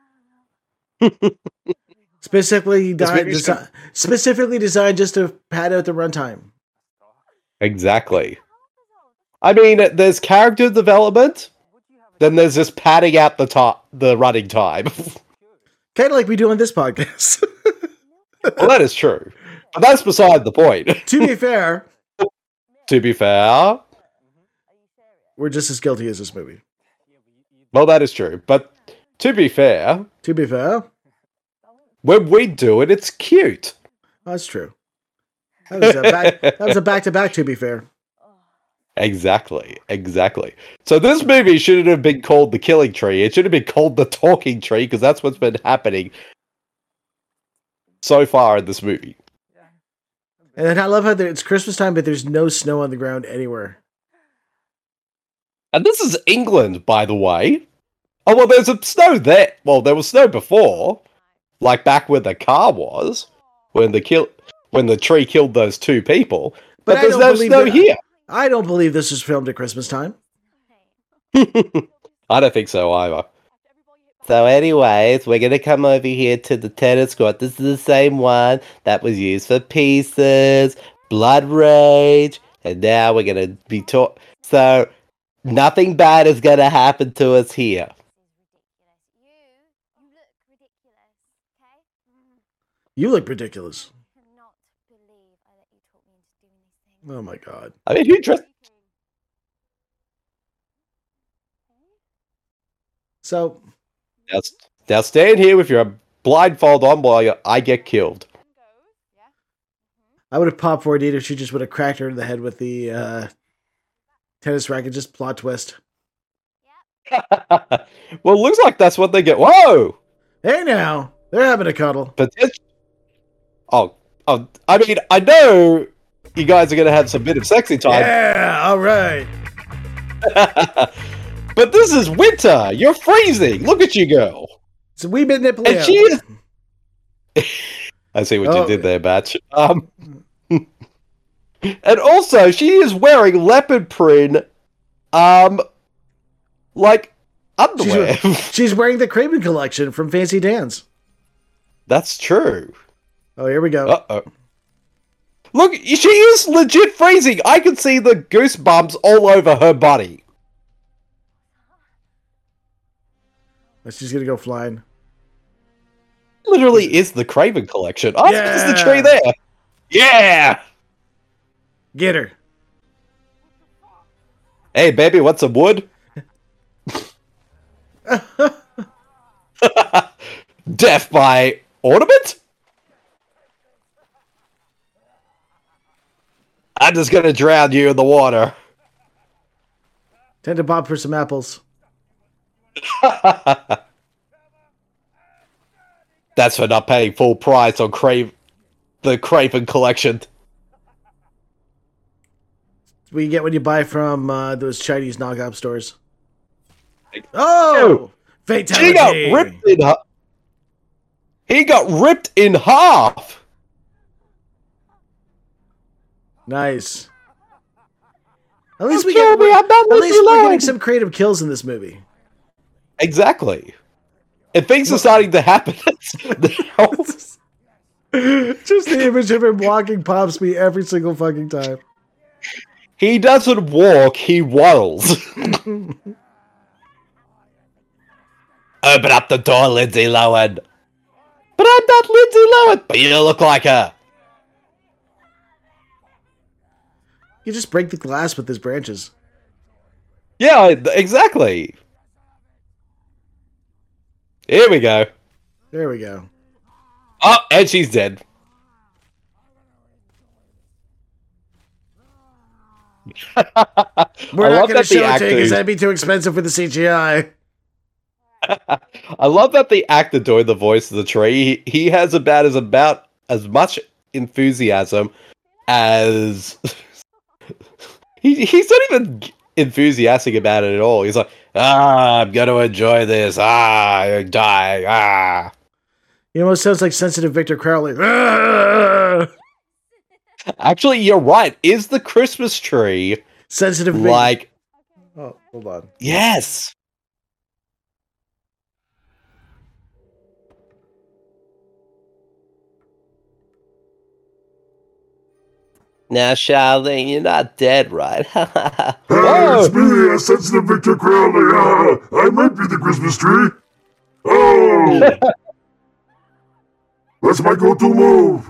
Specifically designed just to pad out the runtime.
Exactly. I mean, there's character development, then there's just padding out the running time.
Kind of like we do on this podcast.
Well, that is true. But that's beside the point.
To be fair,
we're
just as guilty as this movie.
Well, that is true. But to be fair, when we do it, it's cute.
That's true. That was a back-to-back, to be fair.
Exactly. So this movie shouldn't have been called The Killing Tree. It should have been called The Talking Tree, because that's what's been happening so far in this movie.
And then I love how it's Christmas time, but there's no snow on the ground anywhere.
And this is England, by the way. Oh, well, there's a snow there. Well, there was snow before. Like back where the car was. When the tree killed those 2 people. But there's no snow here.
I don't believe this was filmed at Christmas time.
I don't think so either.
So anyways, we're going to come over here to the tennis court. This is the same one that was used for Pieces, Blood Rage, and now we're going to be taught. So nothing bad is going to happen to us here.
You look ridiculous. Oh my god.
I mean, who dressed...
So...
Now stand here with your blindfold on while I get killed.
I would have popped for it if she just would have cracked her in the head with the tennis racket. Just plot twist.
Well, it looks like that's what they get. Whoa!
Hey now! They're having a cuddle.
Oh, I mean, I know you guys are going to have some bit of sexy time.
Yeah, alright.
But this is winter. You're freezing. Look at you go.
It's a wee bit nipply.
And she is... I see what you did there, Batch. And also, she is wearing leopard print, like, underwear.
She's wearing the Craven collection from Fancy Dan's.
That's true.
Oh, here we go.
Uh-oh. Look, she is legit freezing. I can see the goosebumps all over her body.
She's gonna go flying.
Literally is the Craven collection. Oh, there's the tree there. Yeah!
Get her.
Hey, baby, want some wood? Death by ornament? I'm just gonna drown you in the water.
Tend to bob for some apples.
That's for not paying full price on the Craven collection.
What you get when you buy from those Chinese knockoff stores. Oh! Fatality!
She got ripped in half. He got ripped in half.
Nice. At least we're getting some creative kills in this movie.
Exactly. And things are starting to happen.
Just the image of him walking pops me every single fucking time.
He doesn't walk, he waddles.
Open up the door, Lindsay Lohan. But I'm not Lindsay Lohan. But you look like her.
You just break the glass with his branches.
Yeah, exactly. Here we go.
There we go.
Oh, and she's dead.
We're not going to show it to you because that'd be too expensive for the CGI.
I love that the actor doing the voice of the tree, he has about as much enthusiasm as... He's not even enthusiastic about it at all. He's like, I'm going to enjoy this. I die.
He almost sounds like sensitive Victor Crowley. Ah!
Actually, you're right. Is the Christmas tree
sensitive?
Like,
oh, hold on.
Yes.
Now, Charlene, you're not dead, right?
It's me, a sensitive Victor Crowley. I might be the Christmas tree. Oh! That's my go-to move.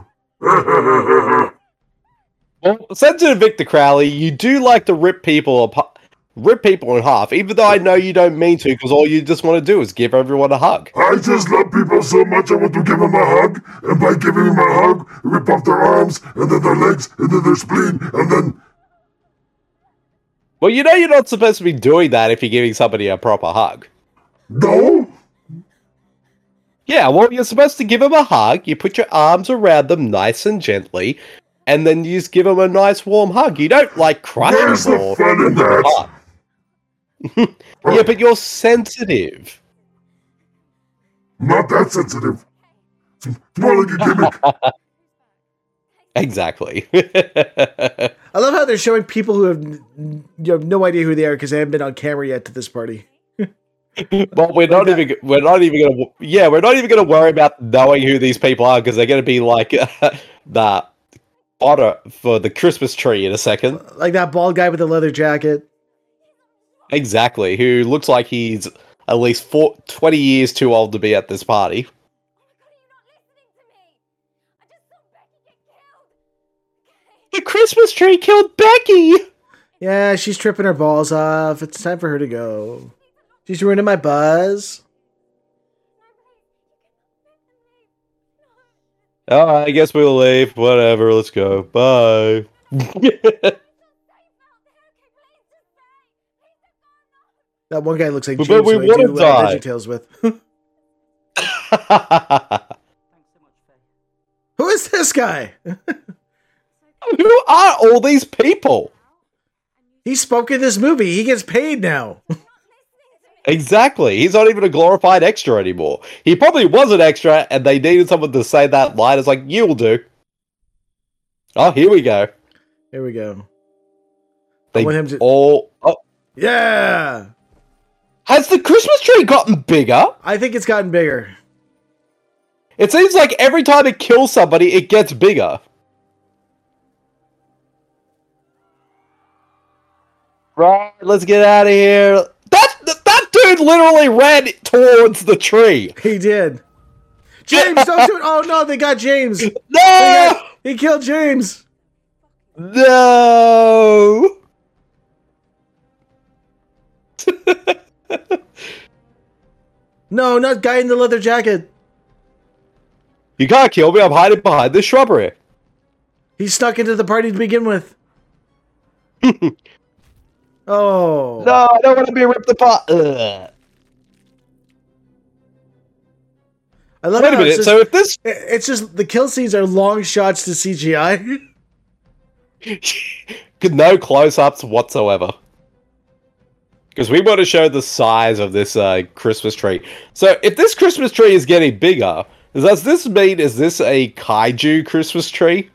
Well, sensitive Victor Crowley, you do like to rip people in half, even though I know you don't mean to, because all you just want to do is give everyone a hug.
I just love people so much I want to give them a hug, and by giving them a hug, rip off their arms, and then their legs, and then their spleen, and then...
Well, you know you're not supposed to be doing that if you're giving somebody a proper hug.
No?
Yeah, well, you're supposed to give them a hug, you put your arms around them nice and gently, and then you just give them a nice warm hug. You don't, like, crush them.
Where's the fun in that?
Yeah, but you're sensitive.
Not that sensitive. It's more like a gimmick.
Exactly.
I love how they're showing people who have no idea who they are because they haven't been on camera yet to this party.
Well, we're not even gonna worry about knowing who these people are because they're gonna be like the fodder for the Christmas tree in a second.
Like that bald guy with the leather jacket.
Exactly, who looks like he's at least 20 years too old to be at this party. The Christmas tree killed Becky!
Yeah, she's tripping her balls off. It's time for her to go. She's ruining my buzz.
Oh, I guess we'll leave. Whatever, let's go. Bye.
That one guy looks like James
But we
who I
want
do
to die.
VeggieTales with. Who is this guy?
Who are all these people?
He spoke in this movie. He gets paid now.
Exactly. He's not even a glorified extra anymore. He probably was an extra, and they needed someone to say that line. It's like, you'll do. Oh, here we go.
Here we go.
They
want him to...
all... Oh.
Yeah!
Has the Christmas tree gotten bigger?
I think it's gotten bigger.
It seems like every time it kills somebody, it gets bigger. Right, let's get out of here. That dude literally ran towards the tree.
He did. James, don't do it. Oh no, they got James.
No!
He killed James.
No!
No, not guy in the leather jacket.
You can't kill me, I'm hiding behind the shrubbery.
He snuck into the party to begin with. Oh.
No, I don't want to be ripped apart. Ugh.
I love
Wait a minute, so if this...
It's just, the kill scenes are long shots to CGI.
No close-ups whatsoever. Because we want to show the size of this Christmas tree. So if this Christmas tree is getting bigger, Does this mean, is this a kaiju Christmas tree?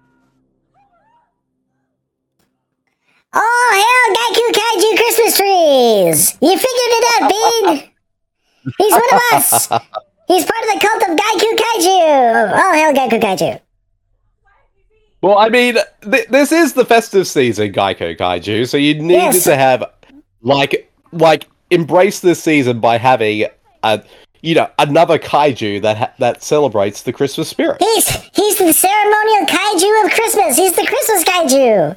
Oh, hell, Gaiku Kaiju Christmas trees! You figured it out, Big! He's one of us! He's part of the cult of Gaiku Kaiju! Oh, hell, Gaiku Kaiju.
Well, I mean, this is the festive season, Gaiku Kaiju, so you needed to have, like, embrace this season by having, another kaiju that celebrates the Christmas spirit.
He's the ceremonial kaiju of Christmas! He's the Christmas kaiju!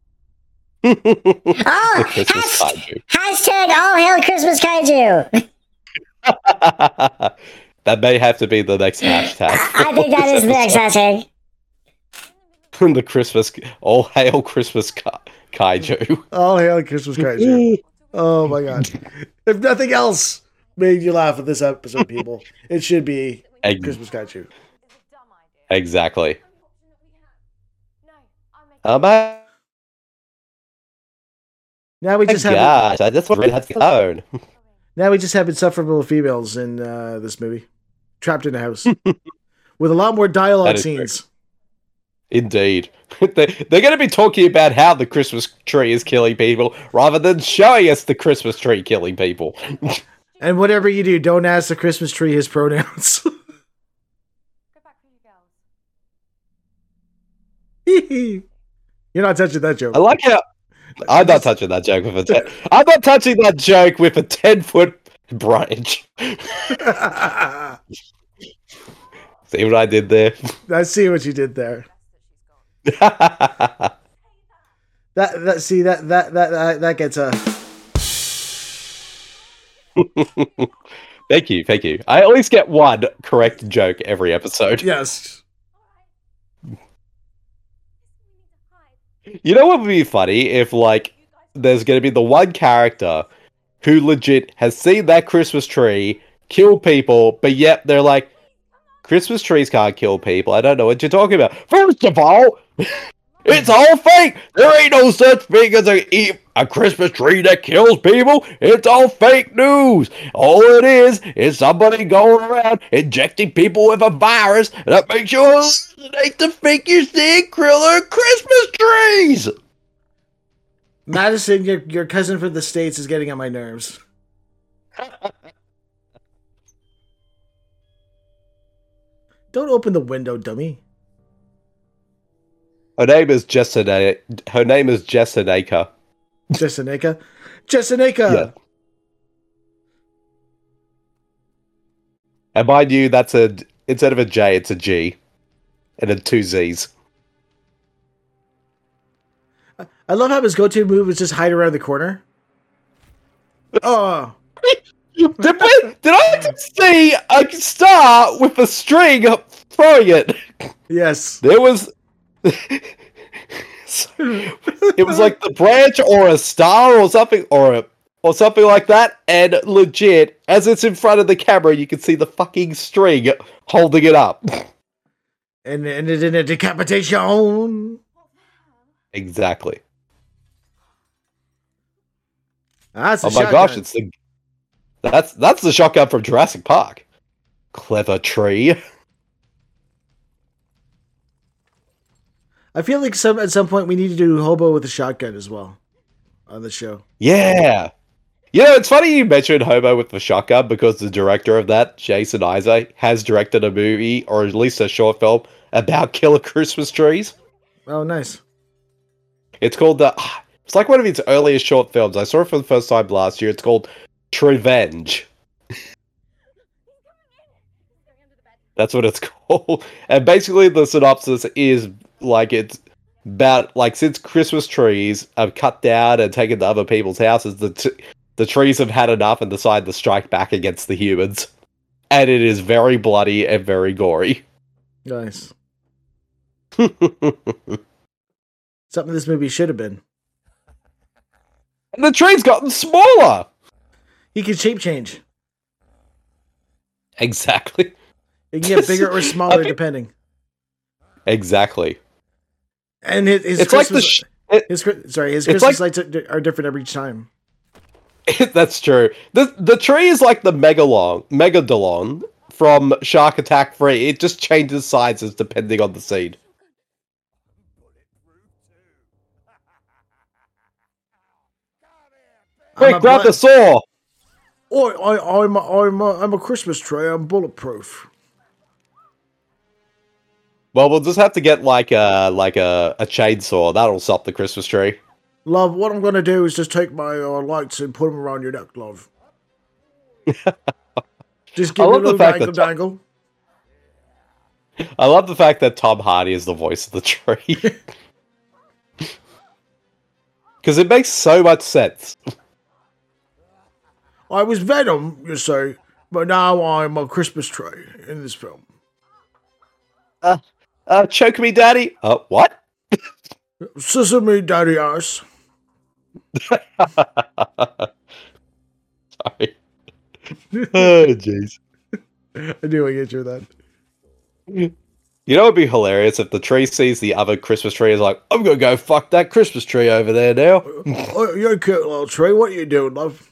The Christmas kaiju.
Hashtag all hail Christmas kaiju!
That may have to be the next hashtag.
I think that is the next hashtag.
The Christmas, all hail Christmas kaiju.
All hail Christmas kaiju. Oh my god. If nothing else made you laugh at this episode, people, it should be Christmas kaiju.
Exactly.
Now we just
have that's what we have to own.
Now we just have insufferable females in this movie, trapped in a house with a lot more dialogue scenes.
True. Indeed, they're going to be talking about how the Christmas tree is killing people, rather than showing us the Christmas tree killing people.
And whatever you do, don't ask the Christmas tree his pronouns. You're not touching that joke.
I like how. I'm not touching that joke with a. I'm not touching that joke with a 10-foot branch. See what I did there?
I see what you did there. that gets a.
Thank you. I at least get one correct joke every episode.
Yes.
You know what would be funny if, like, there's going to be the one character who legit has seen that Christmas tree kill people, but yet they're like, Christmas trees can't kill people. I don't know what you're talking about. First of all, it's all fake. There ain't no such thing as a Christmas tree that kills people. It's all fake news. All it is somebody going around injecting people with a virus that makes you hallucinate to think you're seeing killer Christmas trees.
Madison, your cousin from the States is getting on my nerves. Don't open the window, dummy.
Her name is Jessica.
Jessica? Jessica!
Yeah. And mind you, that's instead of a J, it's a G. And then 2 Z's.
I love how his go-to move is just hide around the corner. Oh.
Did I just see a star with a string throwing it?
Yes.
There was... It was like the branch or a star or something, or something like that, and legit, as it's in front of the camera, you can see the fucking string holding it up.
And ended in a decapitation.
Exactly.
That's
oh my gosh, that's the shotgun from Jurassic Park. Clever tree.
I feel like at some point we need to do Hobo with a shotgun as well on the show.
Yeah. You know, it's funny you mentioned Hobo with the shotgun because the director of that, Jason Isaac, has directed a movie, or at least a short film, about killer Christmas trees.
Oh, nice.
It's called it's like one of his earliest short films. I saw it for the first time last year. It's called Trevenge. That's what it's called. And basically the synopsis is like it's about like since Christmas trees are cut down and taken to other people's houses, the trees have had enough and decide to strike back against the humans. And it is very bloody and very gory.
Nice. Something this movie should have been.
And the tree's gotten smaller.
He can shape change.
Exactly.
It can get bigger or smaller depending.
Exactly.
And his
it's
Christmas,
like
his Christmas lights are different every time.
That's true. The tree is like the Megalon from from Shark Attack 3. It just changes sizes depending on the scene. Quick, grab the saw!
I'm a Christmas tree. I'm bulletproof.
Well, we'll just have to get like a chainsaw. That'll stop the Christmas tree.
Love, what I'm going to do is just take my lights and put them around your neck, love. Just give me a little dangle.
I love the fact that Tom Hardy is the voice of the tree. Because it makes so much sense.
I was Venom, you say, but now I'm a Christmas tree in this film.
Choke me, daddy. What?
Sesame daddy ass.
Sorry. Oh, jeez.
I knew I'd get you that.
You know, it'd be hilarious if the tree sees the other Christmas tree is like, I'm gonna go fuck that Christmas tree over there now.
You're a cute little tree. What are you doing, love?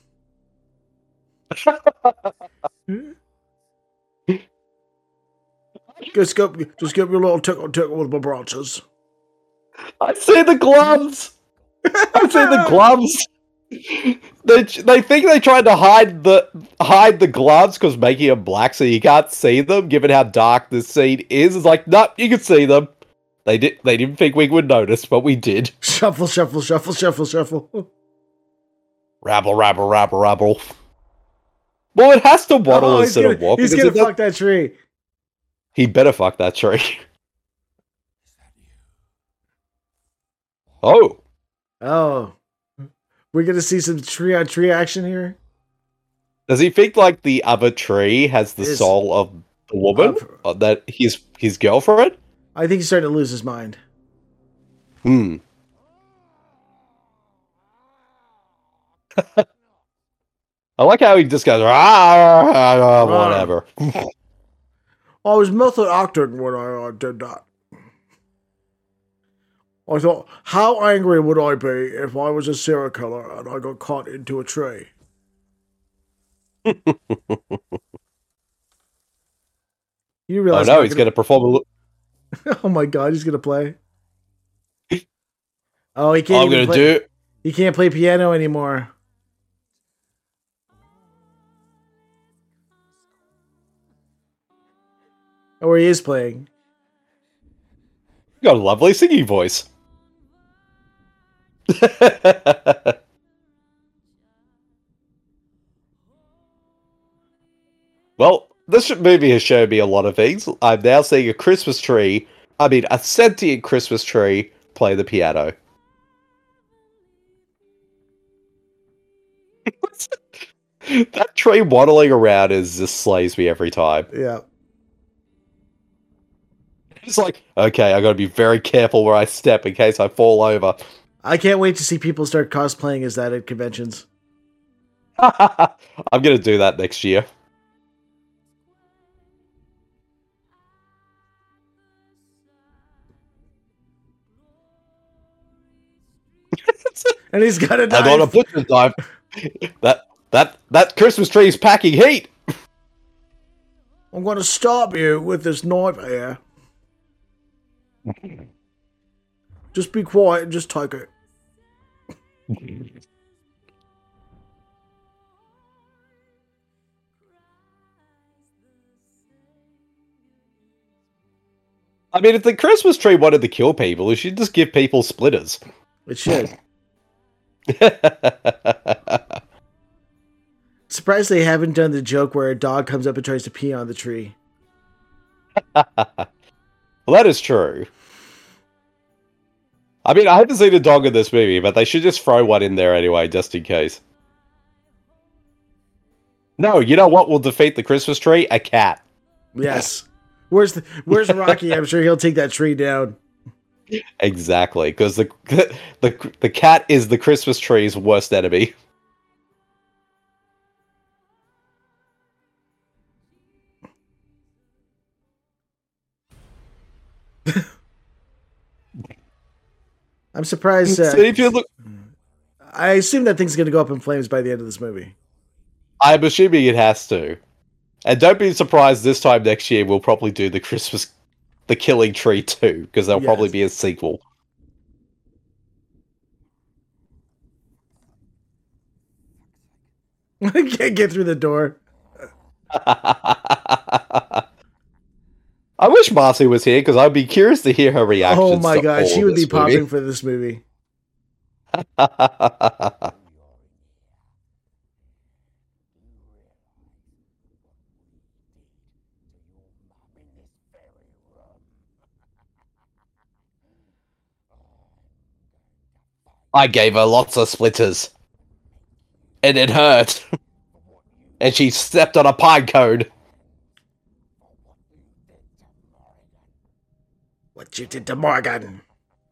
Just give me a little tickle with my branches.
I see the gloves. I see the gloves. They think they tried to hide the gloves because making them black so you can't see them. Given how dark this scene is, it's like, nope, you can see them. They didn't think we would notice, but we did.
Shuffle, shuffle, shuffle, shuffle, shuffle.
Rabble, rabble, rabble, rabble. Well, it has to waddle instead of walk.
He's gonna fuck that tree.
He better fuck that tree. Oh.
We're gonna see some tree on tree action here.
Does he think like the other tree has the soul of the woman? That his girlfriend?
I think he's starting to lose his mind.
I like how he just goes, whatever.
I was method acting when I did that. I thought, how angry would I be if I was a serial killer and I got caught into a tree? You realize?
Oh no, he's going to perform a
Oh my god, he's going to play. Oh, he can't. He can't play piano anymore. Or he is playing.
You got a lovely singing voice. Well, this movie has shown me a lot of things. I'm now seeing a sentient Christmas tree play the piano. That tree waddling around just slays me every time.
Yeah.
It's like, okay, I gotta be very careful where I step in case I fall over.
I can't wait to see people start cosplaying as that at conventions.
I'm gonna do that next year.
And he's got a knife.
I got a butcher's knife. That Christmas tree is packing heat.
I'm gonna stop you with this knife here. Just be quiet and just take it.
I mean, if the Christmas tree wanted to kill people, it should just give people splitters.
It should. Surprised they haven't done the joke where a dog comes up and tries to pee on the tree.
Well, that is true. I mean, I haven't seen a dog in this movie, but they should just throw one in there anyway, just in case. No, you know what will defeat the Christmas tree? A cat.
Yes. Where's Rocky? I'm sure he'll take that tree down.
Exactly, because the cat is the Christmas tree's worst enemy.
I'm surprised.
So if you look,
I assume that thing's going to go up in flames by the end of this movie.
I'm assuming it has to. And don't be surprised this time next year we'll probably do the Killing Tree 2, because there'll probably be a sequel.
I can't get through the door.
I wish Marcy was here, because I'd be curious to hear her reactions.
Oh my god, she would be popping
movie.
for this movie.
I gave her lots of splitters. And it hurt. And she stepped on a pine cone.
What you did to Morgan?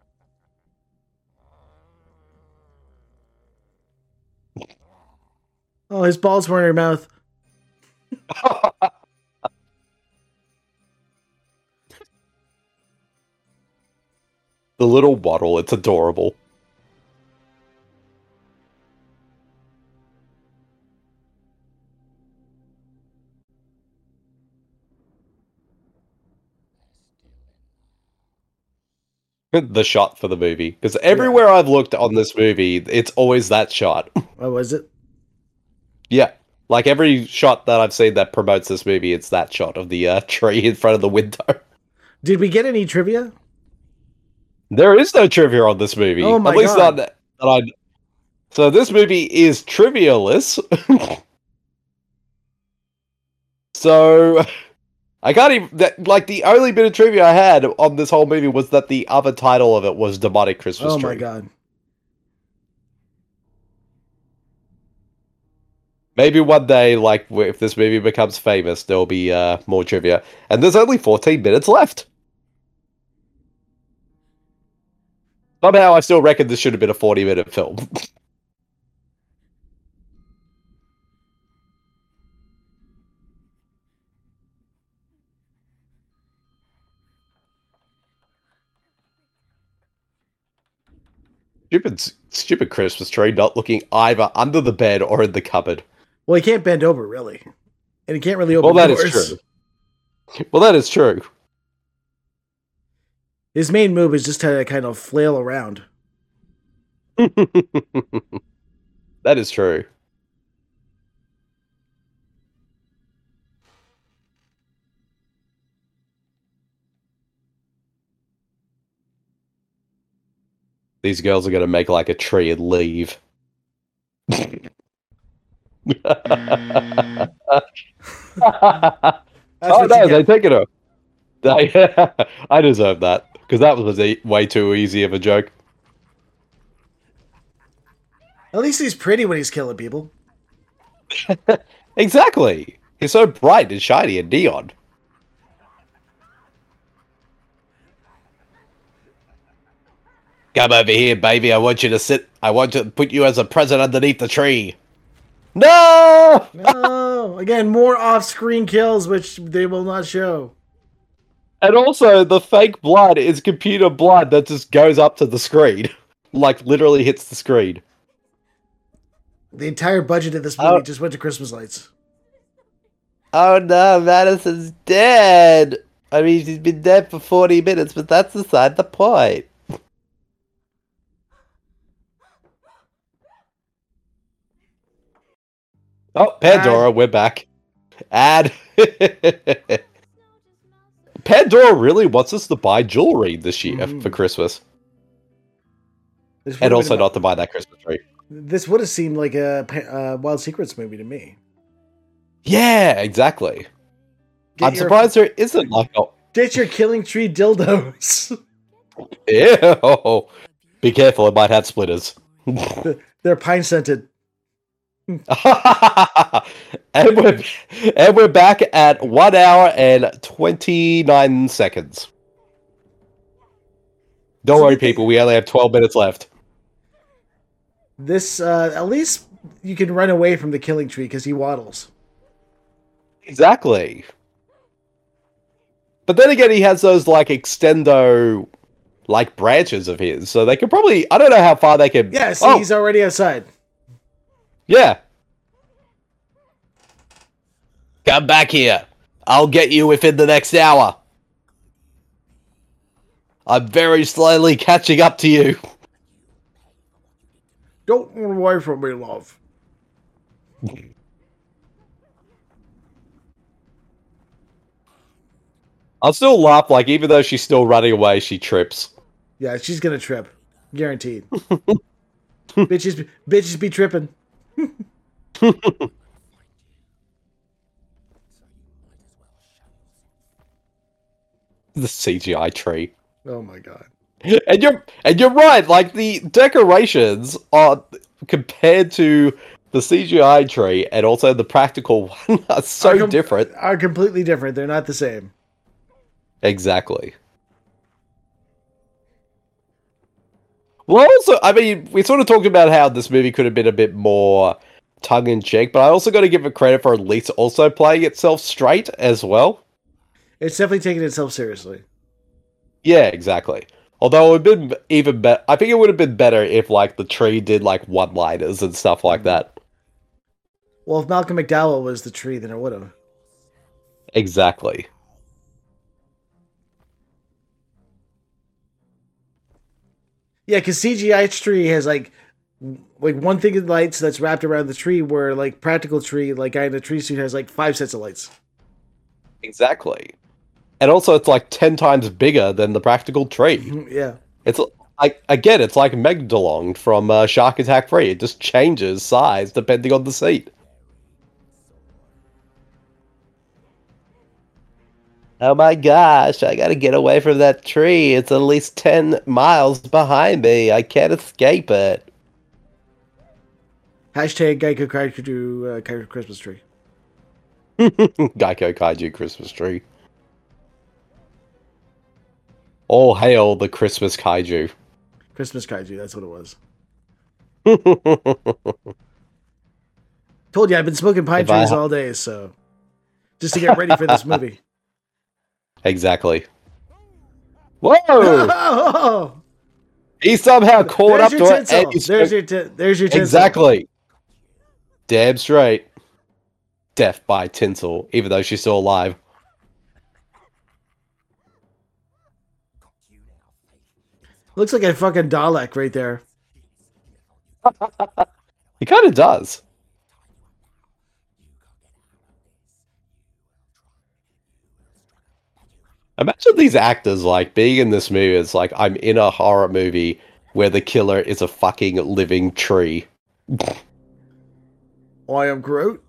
Oh, his balls were in her mouth.
The little waddle, it's adorable. The shot for the movie. Because everywhere I've looked on this movie, it's always that shot.
Oh, was it?
Yeah. Like every shot that I've seen that promotes this movie, it's that shot of the tree in front of the window.
Did we get any trivia?
There is no trivia on this movie.
Oh my
At least
God.
not that I. So this movie is trivia-less. So I can't even. The only bit of trivia I had on this whole movie was that the other title of it was Demonic Christmas
Oh
Tree.
my god.
Maybe one day, if this movie becomes famous, there'll be more trivia. And there's only 14 minutes left. Somehow I still reckon this should have been a 40-minute film. Stupid Christmas tree not looking either under the bed or in the cupboard.
Well, he can't bend over, really. And he can't really open
Well, that
doors.
is true. Well, that is true.
His main move is just to kind of flail around.
That is true. These girls are going to make like a tree and leave. Oh no, they taking her. I deserve that because that was way too easy of a joke.
At least he's pretty when he's killing people.
Exactly. He's so bright and shiny and neon.
Come over here, baby. I want you to sit. I want to put you as a present underneath the tree.
No!
No! Again, more off-screen kills, which they will not show.
And also, the fake blood is computer blood that just goes up to the screen. Like, literally hits the screen.
The entire budget of this movie just went to Christmas lights.
Oh no, Madison's dead. I mean, she's been dead for 40 minutes, but that's beside the point.
Oh, Pandora, we're back. Ad. Pandora really wants us to buy jewelry this year for Christmas. And also not to buy that Christmas tree.
This would have seemed like a Wild Secrets movie to me.
Yeah, exactly. I'm surprised there isn't like a...
Ditch your Killing Tree dildos.
Ew. Be careful, it might have splitters.
They're pine-scented.
and we're back at 1 hour and 29 seconds. Don't worry, people. We only have 12 minutes left.
This, at least you can run away from the Killing Tree because he waddles.
Exactly. But then again, he has those, like, extendo, like, branches of his. So they could probably... I don't know how far they can...
Yeah, see, he's already outside.
Yeah.
Come back here. I'll get you within the next hour. I'm very slowly catching up to you.
Don't run away from me, love.
I'll still laugh, like, even though she's still running away, she trips.
Yeah, she's gonna trip. Guaranteed. bitches be tripping.
The CGI tree.
Oh my god.
And you're right, like the decorations are compared to the CGI tree and also the practical one are so different.
Are completely different. They're not the same.
Exactly. Well, also, I mean, we sort of talked about how this movie could have been a bit more tongue-in-cheek, but I also got to give it credit for at least also playing itself straight as well.
It's definitely taking itself seriously.
Yeah, exactly. Although it would have been even better. I think it would have been better if, like, the tree did, like, one-liners and stuff like that.
Well, if Malcolm McDowell was the tree, then it would have.
Exactly.
Yeah, because CGI tree has, like one thing of lights that's wrapped around the tree, where, like, practical tree, like, guy in a tree suit has, like, 5 sets of lights.
Exactly. And also, it's like 10 times bigger than the practical tree.
Yeah.
It's like, again, it's like Megdalong from Shark Attack 3. It just changes size depending on the seat.
Oh my gosh, I gotta get away from that tree. It's at least 10 miles behind me. I can't escape it.
Hashtag Geico Kaiju Christmas tree.
Geico Kaiju Christmas tree. All hail the Christmas Kaiju.
Christmas Kaiju, that's what it was. Told you, I've been smoking pine trees all day, so... Just to get ready for this movie.
Exactly. Whoa! He somehow caught up to it. And
there's your tinsel.
Exactly. Damn straight. Death by tinsel, even though she's still alive.
Looks like a fucking Dalek right there.
He kind of does. Imagine these actors, like, being in this movie. It's like, I'm in a horror movie where the killer is a fucking living tree.
I am Groot.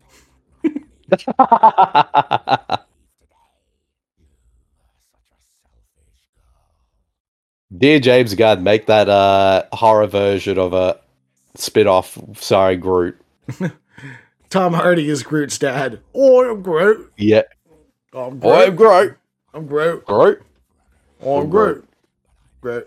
Dear James Gunn, make that horror version of a spin-off starring Groot.
Tom Hardy is Groot's dad. I am Groot.
Yeah.
I'm Groot.
I'm Groot.
I'm Groot.
Groot.
I'm Groot. Groot.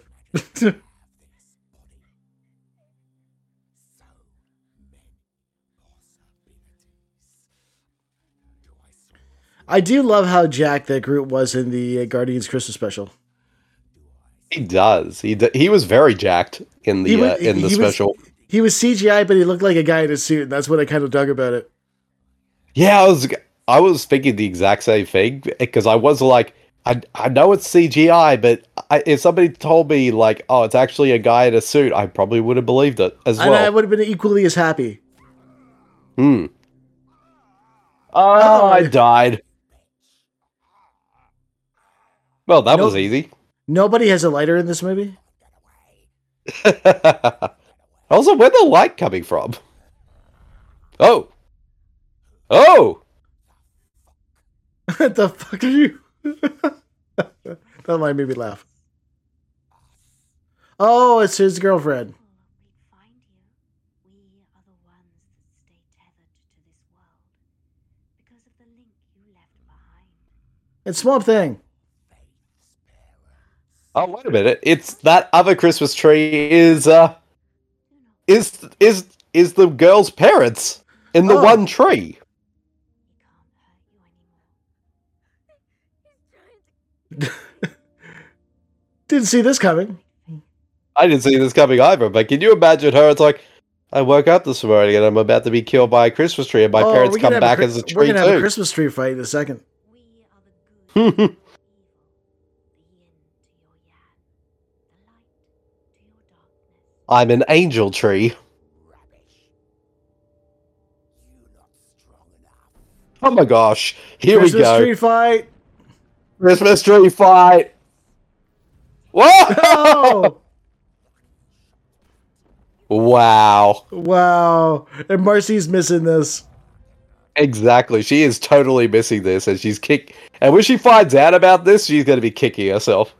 I do love how jacked that Groot was in the Guardians Christmas special.
He does. He was very jacked in the special.
He was CGI, but he looked like a guy in a suit, and that's what I kind of dug about it.
Yeah, I was thinking the exact same thing, because I was like, I know it's CGI, but if somebody told me, like, oh, it's actually a guy in a suit, I probably would have believed it as well.
And I would have been equally as happy.
Oh, I died. Well, that was easy.
Nobody has a lighter in this movie?
Also, where's the light coming from? Oh! Oh!
What the fuck are you? That line made me laugh. Oh, it's his girlfriend. It's Swamp Thing.
Oh, wait a minute! It's that other Christmas tree is the girl's parents in the one tree.
Didn't see this coming.
I didn't see this coming either, but can you imagine her? It's like, I woke up this morning and I'm about to be killed by a Christmas tree, and my parents come back as a tree
We're gonna have a
too.
Christmas tree fight in a second.
I'm an angel tree. Oh my gosh! Here we
Christmas
go.
tree fight.
Christmas tree fight. Whoa!
Oh!
Wow.
Wow. And Marcy's missing this.
Exactly. She is totally missing this, and she's and when she finds out about this, she's going to be kicking herself.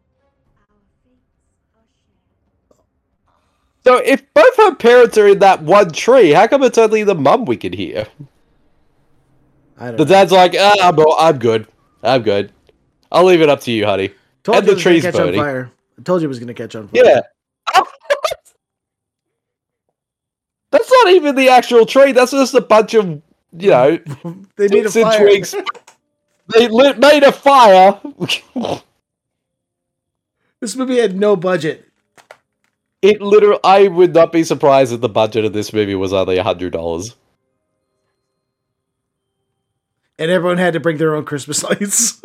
So if both her parents are in that one tree, how come it's only the mum we can hear?
I don't
The dad's like, I'm good. I'm good. I'll leave it up to you, honey.
Told
And
you
the
it was gonna
tree's
catch on
burning.
fire. I told you it was going to catch on fire.
Yeah. That's not even the actual tree. That's just a bunch of,
They made a
sticks and
fire.
twigs. They made a fire.
This movie had no budget.
It literally, I would not be surprised if the budget of this movie was only $100.
And everyone had to bring their own Christmas lights.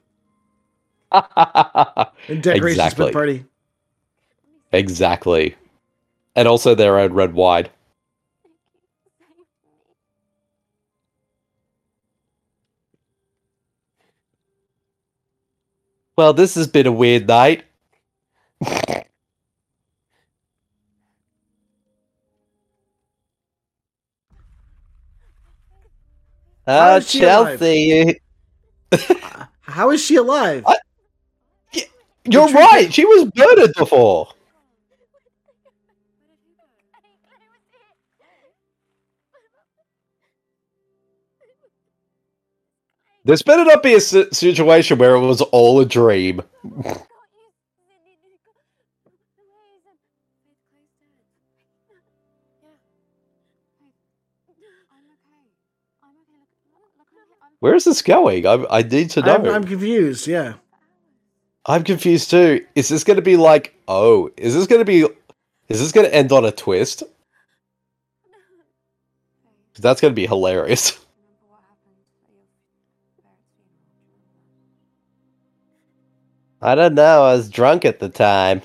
And decorations for the party.
Exactly. And also their own red wine. Well, this has been a weird night.
How is she
Chelsea.
How is she alive?
You're right. She was murdered before. This better not be a situation where it was all a dream. Where is this going? I need to know.
I'm confused, yeah.
I'm confused too. Is this going to be like, is this going to end on a twist? That's going to be hilarious. I don't know. I was drunk at the time.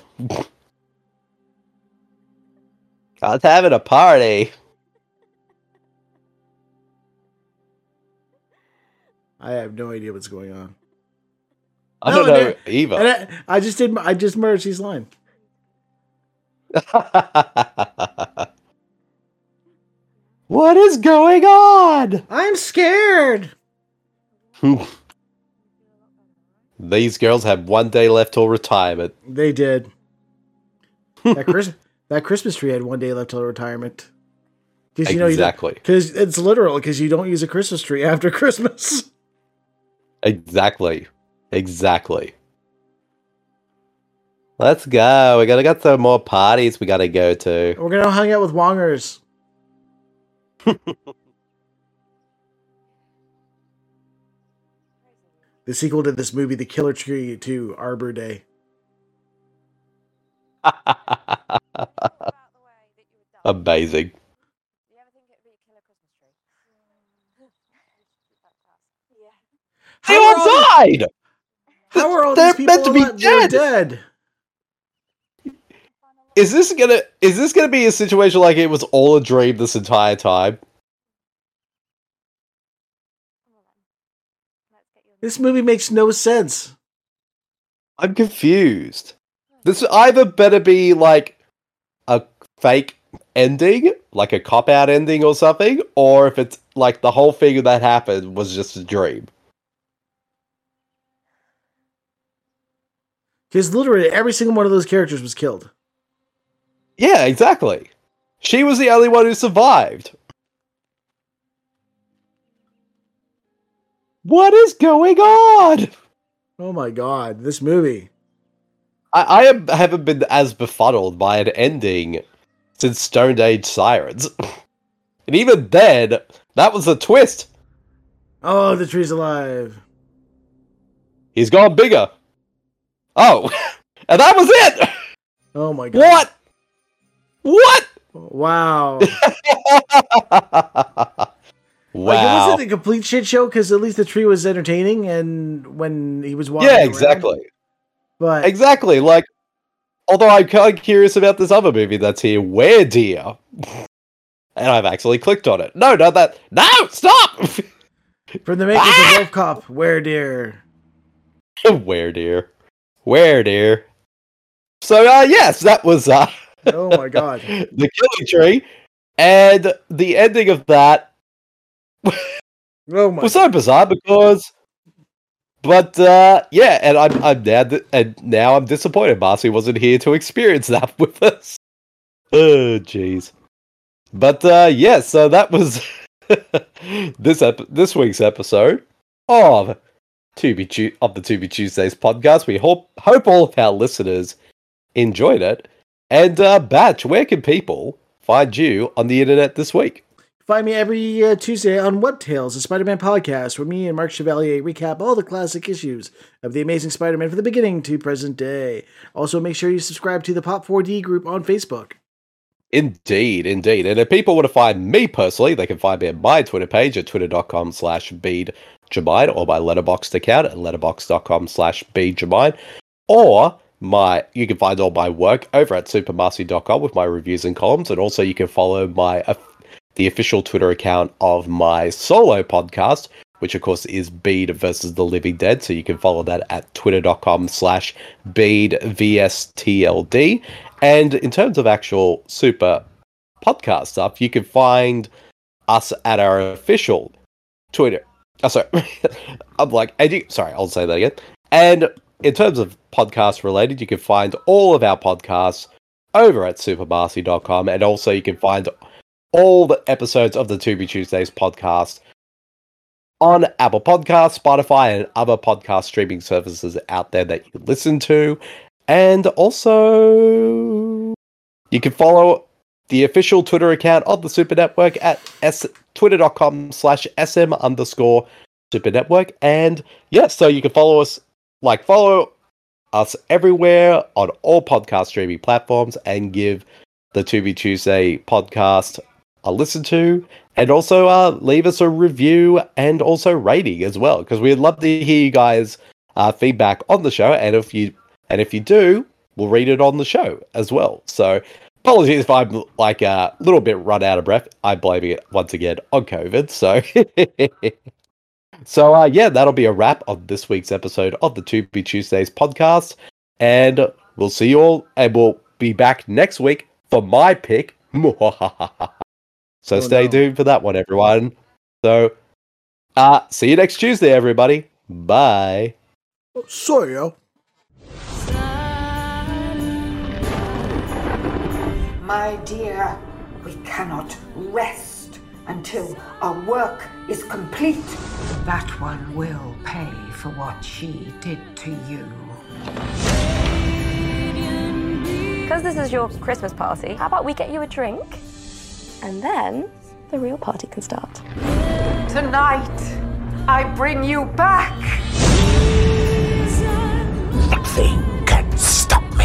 I was having a party.
I have no idea what's going on.
I don't know either.
And I just merged his line.
What is going on?
I'm scared.
These girls have one day left till retirement.
They did. That Christmas tree had one day left till retirement.
Exactly.
Because it's literal, because you don't use a Christmas tree after Christmas.
Exactly. Let's go. We gotta get some more parties we gotta go to.
We're gonna hang out with Wongers. The sequel to this movie, The Killer Tree 2, Arbor Day.
Amazing.
They
all died!
How are all
They're
these people
meant to be
alive? They're dead.
Is this gonna be a situation like it was all a dream this entire time?
This movie makes no sense.
I'm confused. This either better be like a fake ending, like a cop-out ending or something, or if it's like the whole thing that happened was just a dream.
Because literally every single one of those characters was killed.
Yeah, exactly. She was the only one who survived. What is going on?
Oh my god, this movie.
I haven't been as befuddled by an ending since Stone Age Sirens. And even then, that was a twist.
Oh, the tree's alive.
He's gone bigger. Oh, and that was it!
Oh my god.
What?
Wow.
Wow.
Like, it wasn't a complete shit show because at least the tree was entertaining, and when he was walking
Yeah,
around,
exactly.
but
Exactly. Like, although I'm kind of curious about this other movie that's here, Where Dear? And I've actually clicked on it. No, not that. No, stop!
from the makers of Wolf Cop, Where Dear?
Where Dear? Where Dear? So, yes, that was,
Oh my god.
The Killing Tree. And the ending of that
Oh my
was so bizarre because, but yeah, and I'm now I'm disappointed Marcy wasn't here to experience that with us. Oh jeez. But yeah, so that was this week's episode of the To Be Tuesdays podcast. We hope all of our listeners enjoyed it. And Batch, where can people find you on the internet this week?
Find me every Tuesday on What Tales, a Spider-Man podcast, where me and Mark Chevalier recap all the classic issues of The Amazing Spider-Man from the beginning to present day. Also, make sure you subscribe to the Pop 4D group on Facebook.
Indeed. And if people want to find me personally, they can find me at my Twitter page at twitter.com/BeadJamine or my Letterboxd account at letterboxd.com/BeadJamine. Or you can find all my work over at supermarcy.com with my reviews and columns. And also you can follow the official Twitter account of my solo podcast, which of course is Bede versus the Living Dead. So you can follow that at twitter.com/BedeVSTLD. And in terms of actual super podcast stuff, you can find us at our official Twitter. Oh, sorry. I'll say that again. And in terms of podcast related, you can find all of our podcasts over at supermarcy.com. And also you can find all the episodes of the To Be Tuesdays podcast on Apple Podcasts, Spotify, and other podcast streaming services out there that you can listen to. And also, you can follow the official Twitter account of the Super Network at twitter.com/SM_Super Network. And yeah, so you can follow us everywhere on all podcast streaming platforms and give the To Be Tuesday podcast a listen to, and also leave us a review and also rating as well, because we'd love to hear you guys feedback on the show, and if you do, we'll read it on the show as well. So apologies if I'm like a little bit run out of breath. I'm blaming it once again on COVID. So so yeah, that'll be a wrap on this week's episode of the To Be Tuesdays podcast, and we'll see you all, and we'll be back next week for my pick. So stay tuned for that one, everyone. So, see you next Tuesday, everybody. Bye.
See ya.
My dear, we cannot rest until our work is complete. That one will pay for what she did to you.
Because this is your Christmas party, how about we get you a drink? And then the real party can start.
Tonight, I bring you back.
Nothing can stop me.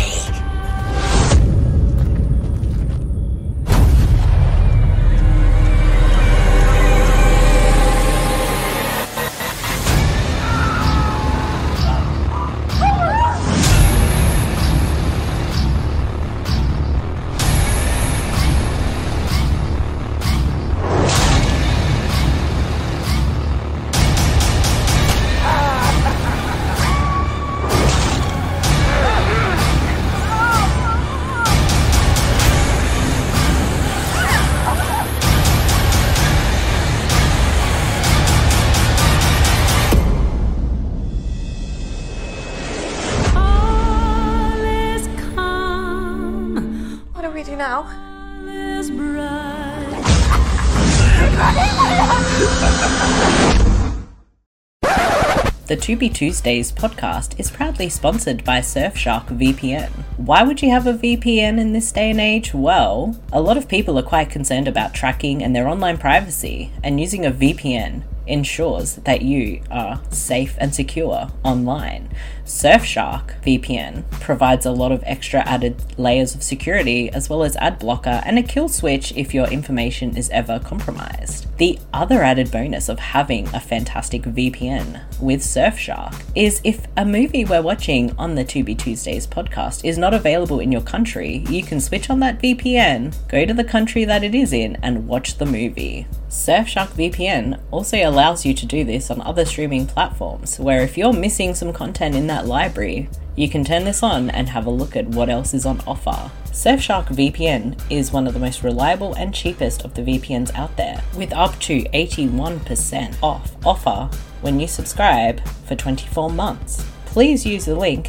Now.
The To Be Tuesdays podcast is proudly sponsored by Surfshark VPN. Why would you have a VPN in this day and age? Well, a lot of people are quite concerned about tracking and their online privacy, and using a VPN ensures that you are safe and secure online. Surfshark VPN provides a lot of extra added layers of security, as well as ad blocker and a kill switch if your information is ever compromised. The other added bonus of having a fantastic VPN with Surfshark is if a movie we're watching on the 2B Tuesdays podcast is not available in your country, you can switch on that VPN, go to the country that it is in, and watch the movie. Surfshark VPN also allows you to do this on other streaming platforms, where if you're missing some content in that library, you can turn this on and have a look at what else is on offer. Surfshark VPN is one of the most reliable and cheapest of the VPNs out there, with up to 81% off offer when you subscribe for 24 months. Please use the link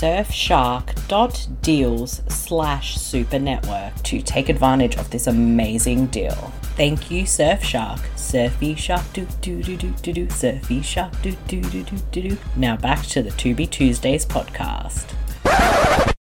surfshark.deals/supernetwork to take advantage of this amazing deal. Thank you, Surfshark. Surfy shark do do do do do do. Surfy shark do do do do do do. Now back to the 2B Tuesdays podcast.